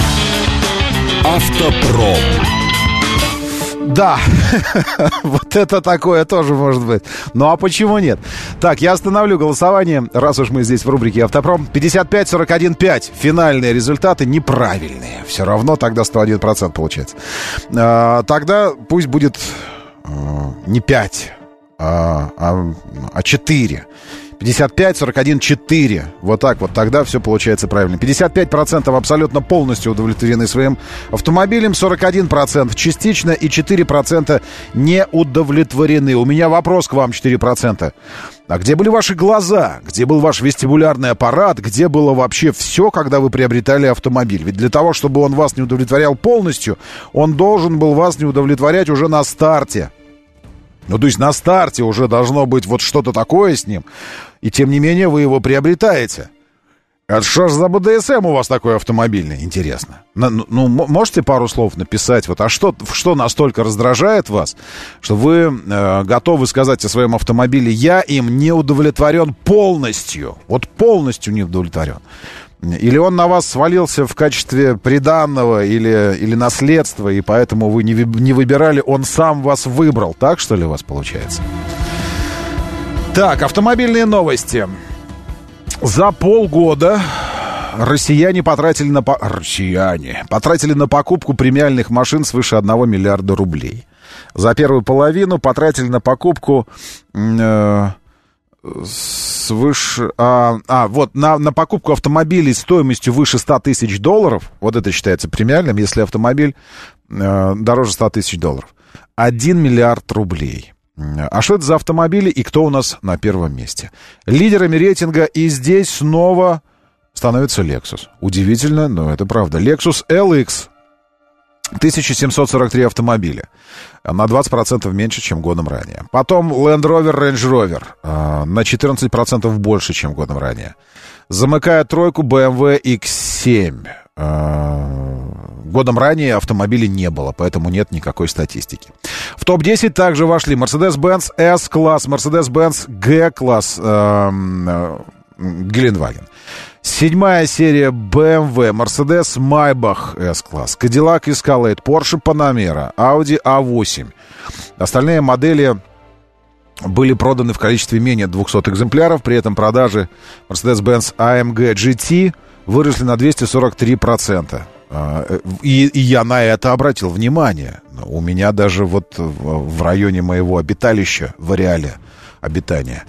Автопром. Да, вот это такое тоже может быть. Ну а почему нет? Так, я остановлю голосование, раз уж мы здесь в рубрике «Автопром». 55-41-5. Финальные результаты неправильные. Все равно тогда 101% получается. Тогда пусть будет не 5, а 4. 55-41-4. Вот так вот, тогда все получается правильно. 55% абсолютно полностью удовлетворены своим автомобилем, 41% частично и 4% не удовлетворены. У меня вопрос к вам, 4%. А где были ваши глаза? Где был ваш вестибулярный аппарат? Где было вообще все, когда вы приобретали автомобиль? Ведь для того, чтобы он вас не удовлетворял полностью, он должен был вас не удовлетворять уже на старте. Ну, то есть на старте уже должно быть вот что-то такое с ним. И тем не менее вы его приобретаете. А что ж за БДСМ у вас такой автомобильный? Интересно. Ну, можете пару слов написать? Вот, а что настолько раздражает вас, что вы готовы сказать о своем автомобиле: я им не удовлетворен полностью. Вот полностью не удовлетворен. Или он на вас свалился в качестве приданного или наследства, и поэтому вы не выбирали, он сам вас выбрал. Так, что ли, у вас получается? Так, автомобильные новости. За полгода россияне потратили на покупку премиальных машин свыше 1 миллиарда рублей. За первую половину потратили на покупку... свыше... на покупку автомобилей стоимостью выше $100 тысяч, вот это считается премиальным, если автомобиль дороже $100 тысяч. 1 миллиард рублей. А что это за автомобили и кто у нас на первом месте? Лидерами рейтинга и здесь снова становится Lexus. Удивительно, но это правда. Lexus LX. 1743 автомобиля. На 20% меньше, чем годом ранее. Потом Land Rover, Range Rover. На 14% больше, чем годом ранее. Замыкая тройку BMW X7. Годом ранее автомобилей не было, поэтому нет никакой статистики. В топ-10 также вошли Mercedes-Benz S-класс, Mercedes-Benz G-класс, Гелендваген. 7-я серия BMW, Mercedes Maybach S-класс, Cadillac Escalade, Porsche Panamera, Audi A8. Остальные модели были проданы в количестве менее 200 экземпляров. При этом продажи Mercedes-Benz AMG GT выросли на 243%. И я на это обратил внимание. У меня даже вот в районе моего обиталища, в ареале обитания,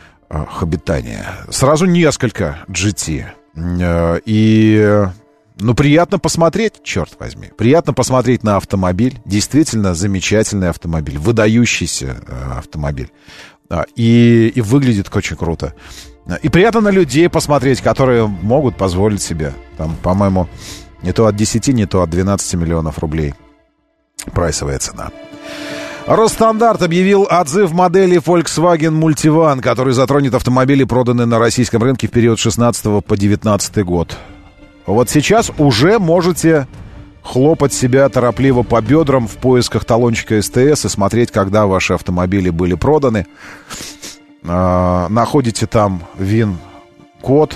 сразу несколько GT. И, приятно посмотреть, черт возьми. Приятно посмотреть на автомобиль. Действительно замечательный автомобиль. Выдающийся автомобиль. И выглядит очень круто. И приятно на людей посмотреть, которые могут позволить себе, там, по-моему, не то от 10, не то от 12 миллионов рублей прайсовая цена. Росстандарт объявил отзыв модели Volkswagen Multivan, который затронет автомобили, проданные на российском рынке в период с 16 по 19 год. Вот сейчас уже можете хлопать себя торопливо по бедрам в поисках талончика СТС и смотреть, когда ваши автомобили были проданы. Находите там ВИН-код,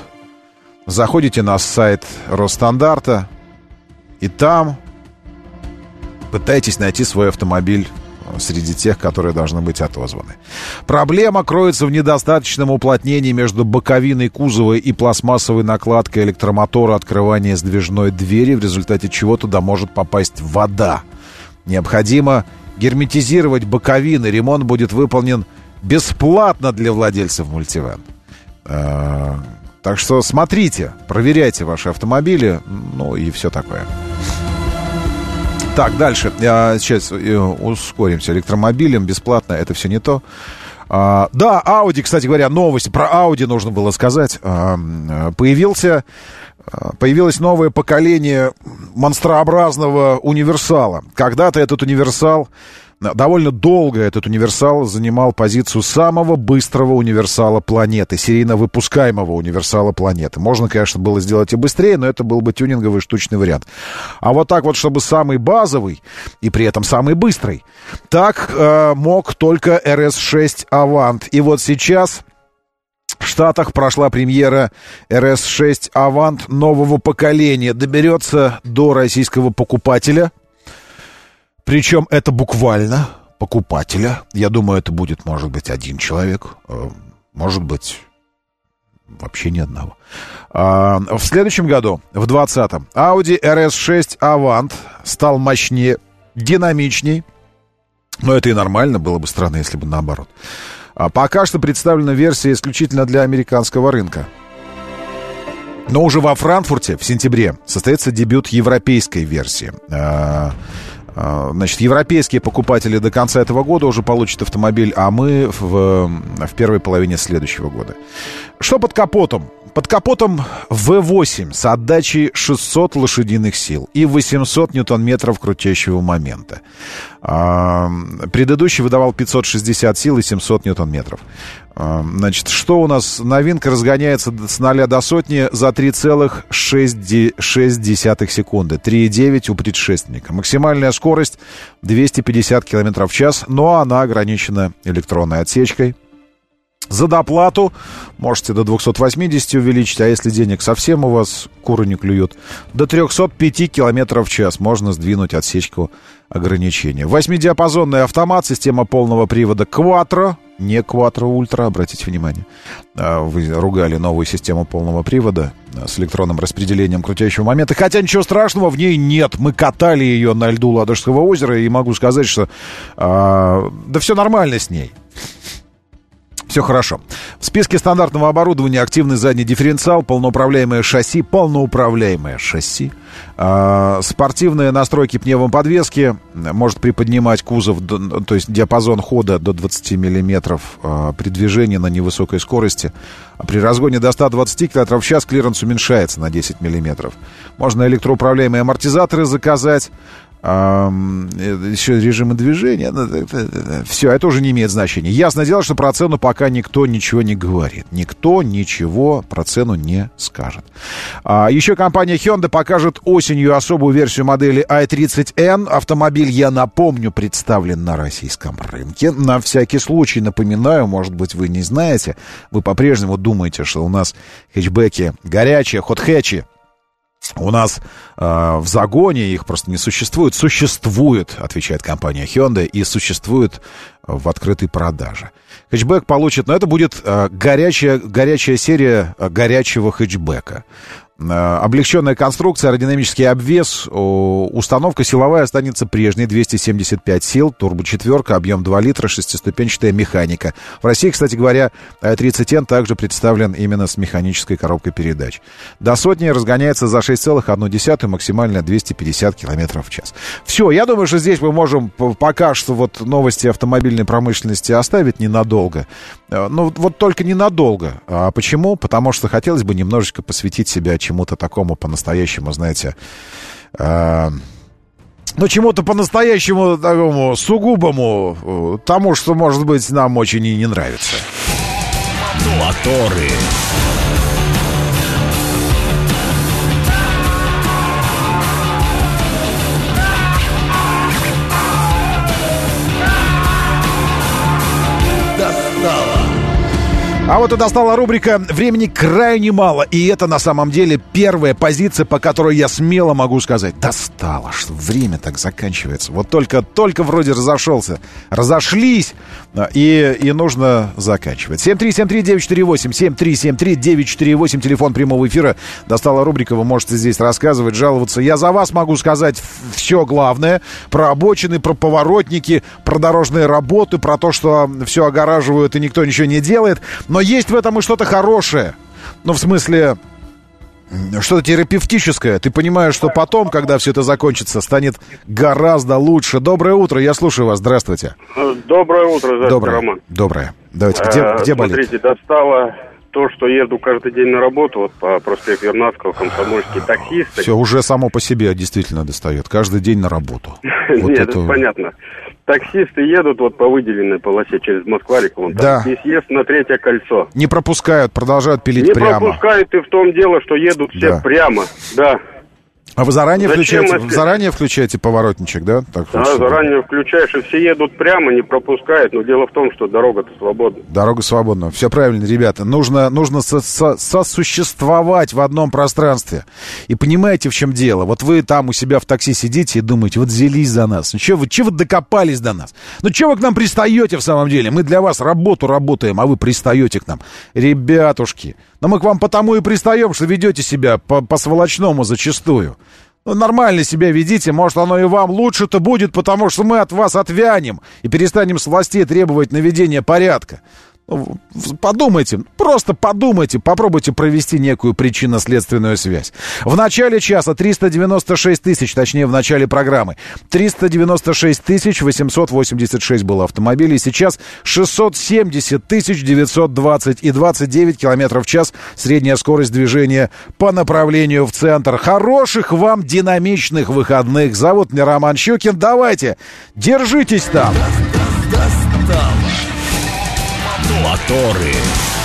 заходите на сайт Росстандарта, и там пытаетесь найти свой автомобиль среди тех, которые должны быть отозваны. Проблема кроется в недостаточном уплотнении между боковиной кузова и пластмассовой накладкой электромотора открывания сдвижной двери, в результате чего туда может попасть вода. Необходимо герметизировать боковины. Ремонт будет выполнен бесплатно для владельцев мультивэн. Так что смотрите, проверяйте ваши автомобили, ну и все такое. Так, дальше. Сейчас ускоримся. Электромобилем бесплатно, это все не то. Да, Audi, кстати говоря, новость. Про Audi нужно было сказать. Появилось новое поколение монстрообразного универсала. Когда-то этот универсал, довольно долго этот универсал занимал позицию самого быстрого универсала планеты, серийно выпускаемого универсала планеты. Можно, конечно, было сделать и быстрее, но это был бы тюнинговый штучный вариант. А вот так вот, чтобы самый базовый и при этом самый быстрый, так мог только RS6 Avant. И вот сейчас в Штатах прошла премьера RS6 Avant нового поколения. Доберется до российского покупателя. Причем это буквально покупателя. Я думаю, это будет, может быть, один человек. Может быть, вообще ни одного. В следующем году, в 2020-м, Audi RS6 Avant стал мощнее, динамичней. Но это и нормально, было бы странно, если бы наоборот. Пока что представлена версия исключительно для американского рынка. Но уже во Франкфурте в сентябре состоится дебют европейской версии. Значит, европейские покупатели до конца этого года уже получат автомобиль, а мы в первой половине следующего года. Что под капотом? Под капотом V8 с отдачей 600 лошадиных сил и 800 ньютон-метров крутящего момента. Предыдущий выдавал 560 сил и 700 ньютон-метров. Значит, что у нас? Новинка разгоняется с 0 до сотни за 3,6 секунды. 3,9 у предшественника. Максимальная скорость 250 км в час, но она ограничена электронной отсечкой. За доплату можете до 280 увеличить, а если денег совсем у вас куры не клюют, до 305 км в час можно сдвинуть отсечку ограничения. 8-диапазонный автомат, система полного привода Quattro, не Quattro Ultra, обратите внимание. Вы ругали новую систему полного привода с электронным распределением крутящего момента, хотя ничего страшного в ней нет. Мы катали ее на льду Ладожского озера, и могу сказать, что да все нормально с ней. Все хорошо. В списке стандартного оборудования активный задний дифференциал, полноуправляемое шасси, спортивные настройки пневмоподвески, может приподнимать кузов, то есть диапазон хода до 20 мм при движении на невысокой скорости. А при разгоне до 120 км в час клиренс уменьшается на 10 мм. Можно электроуправляемые амортизаторы заказать. Еще режимы движения. Все, это уже не имеет значения. Ясное дело, что про цену пока никто ничего не говорит. Никто ничего про цену не скажет. Еще компания Hyundai покажет осенью особую версию модели i30N. Автомобиль, я напомню, представлен на российском рынке. На всякий случай напоминаю, может быть, вы не знаете, вы по-прежнему думаете, что у нас хэтчбеки горячие, хот-хэтчи. У нас в загоне их просто не существует. Существует, отвечает компания Hyundai, и существует в открытой продаже. Хэтчбэк получит, но это будет горячая серия горячего хэтчбека. Облегченная конструкция, аэродинамический обвес, установка силовая останется прежней, 275 сил, турбо-четверка, объем 2 литра, шестиступенчатая механика. В России, кстати говоря, i30N также представлен именно с механической коробкой передач. До сотни разгоняется за 6,1, максимально 250 км в час. Все, я думаю, что здесь мы можем пока что вот новости автомобильной промышленности оставить ненадолго. Ну, вот только ненадолго. А почему? Потому что хотелось бы немножечко посвятить себя чему-то такому по-настоящему, знаете, чему-то по-настоящему такому сугубому, тому, что, может быть, нам очень и не нравится. Моторы. Достало. А вот и достала рубрика «Времени крайне мало». И это на самом деле первая позиция, по которой я смело могу сказать: достало, что время так заканчивается. Вот только вроде разошлись, и нужно заканчивать. 7373948, 7373948, телефон прямого эфира. Достала рубрика, вы можете здесь рассказывать, жаловаться. Я за вас могу сказать все главное. Про обочины, про поворотники, про дорожные работы, про то, что все огораживают и никто ничего не делает. Но есть в этом и что-то хорошее. Ну, в смысле, что-то терапевтическое. Ты понимаешь, что потом, когда все это закончится, станет гораздо лучше. Доброе утро, я слушаю вас. Здравствуйте. Доброе утро, здравствуйте, Роман. Доброе. Давайте, где болит? Смотрите, достало то, что еду каждый день на работу, вот по проспекту Вернадского, комсомольские таксисты. Все, уже само по себе действительно достает. Каждый день на работу. Нет, это понятно. Таксисты едут вот по выделенной полосе через Москва-реку, да. И съезд на Третье кольцо. Не пропускают, продолжают пилить прямо. Не пропускают, и в том дело, что едут все прямо, да. А вы заранее включаете поворотничек, да? Так, да, заранее включаешь, и все едут прямо, не пропускают. Но дело в том, что дорога-то свободна. Дорога свободна. Все правильно, ребята. Нужно сосуществовать в одном пространстве. И понимаете, в чем дело? Вот вы там у себя в такси сидите и думаете: вот взялись за нас. Ну, че вы докопались до нас? Ну, че вы к нам пристаете в самом деле? Мы для вас работу работаем, а вы пристаете к нам. Ребятушки, но мы к вам потому и пристаем, что ведете себя по-сволочному зачастую. Ну, нормально себя ведите, может, оно и вам лучше-то будет, потому что мы от вас отвянем и перестанем с властей требовать наведения порядка. Подумайте, просто подумайте, попробуйте провести некую причинно-следственную связь. В начале часа 396 тысяч, точнее, в начале программы 396 886 было автомобилей, сейчас 670 920 и 29 километров в час средняя скорость движения по направлению в центр. Хороших вам динамичных выходных. Зовут меня Роман Щукин. Давайте, держитесь там. Моторы.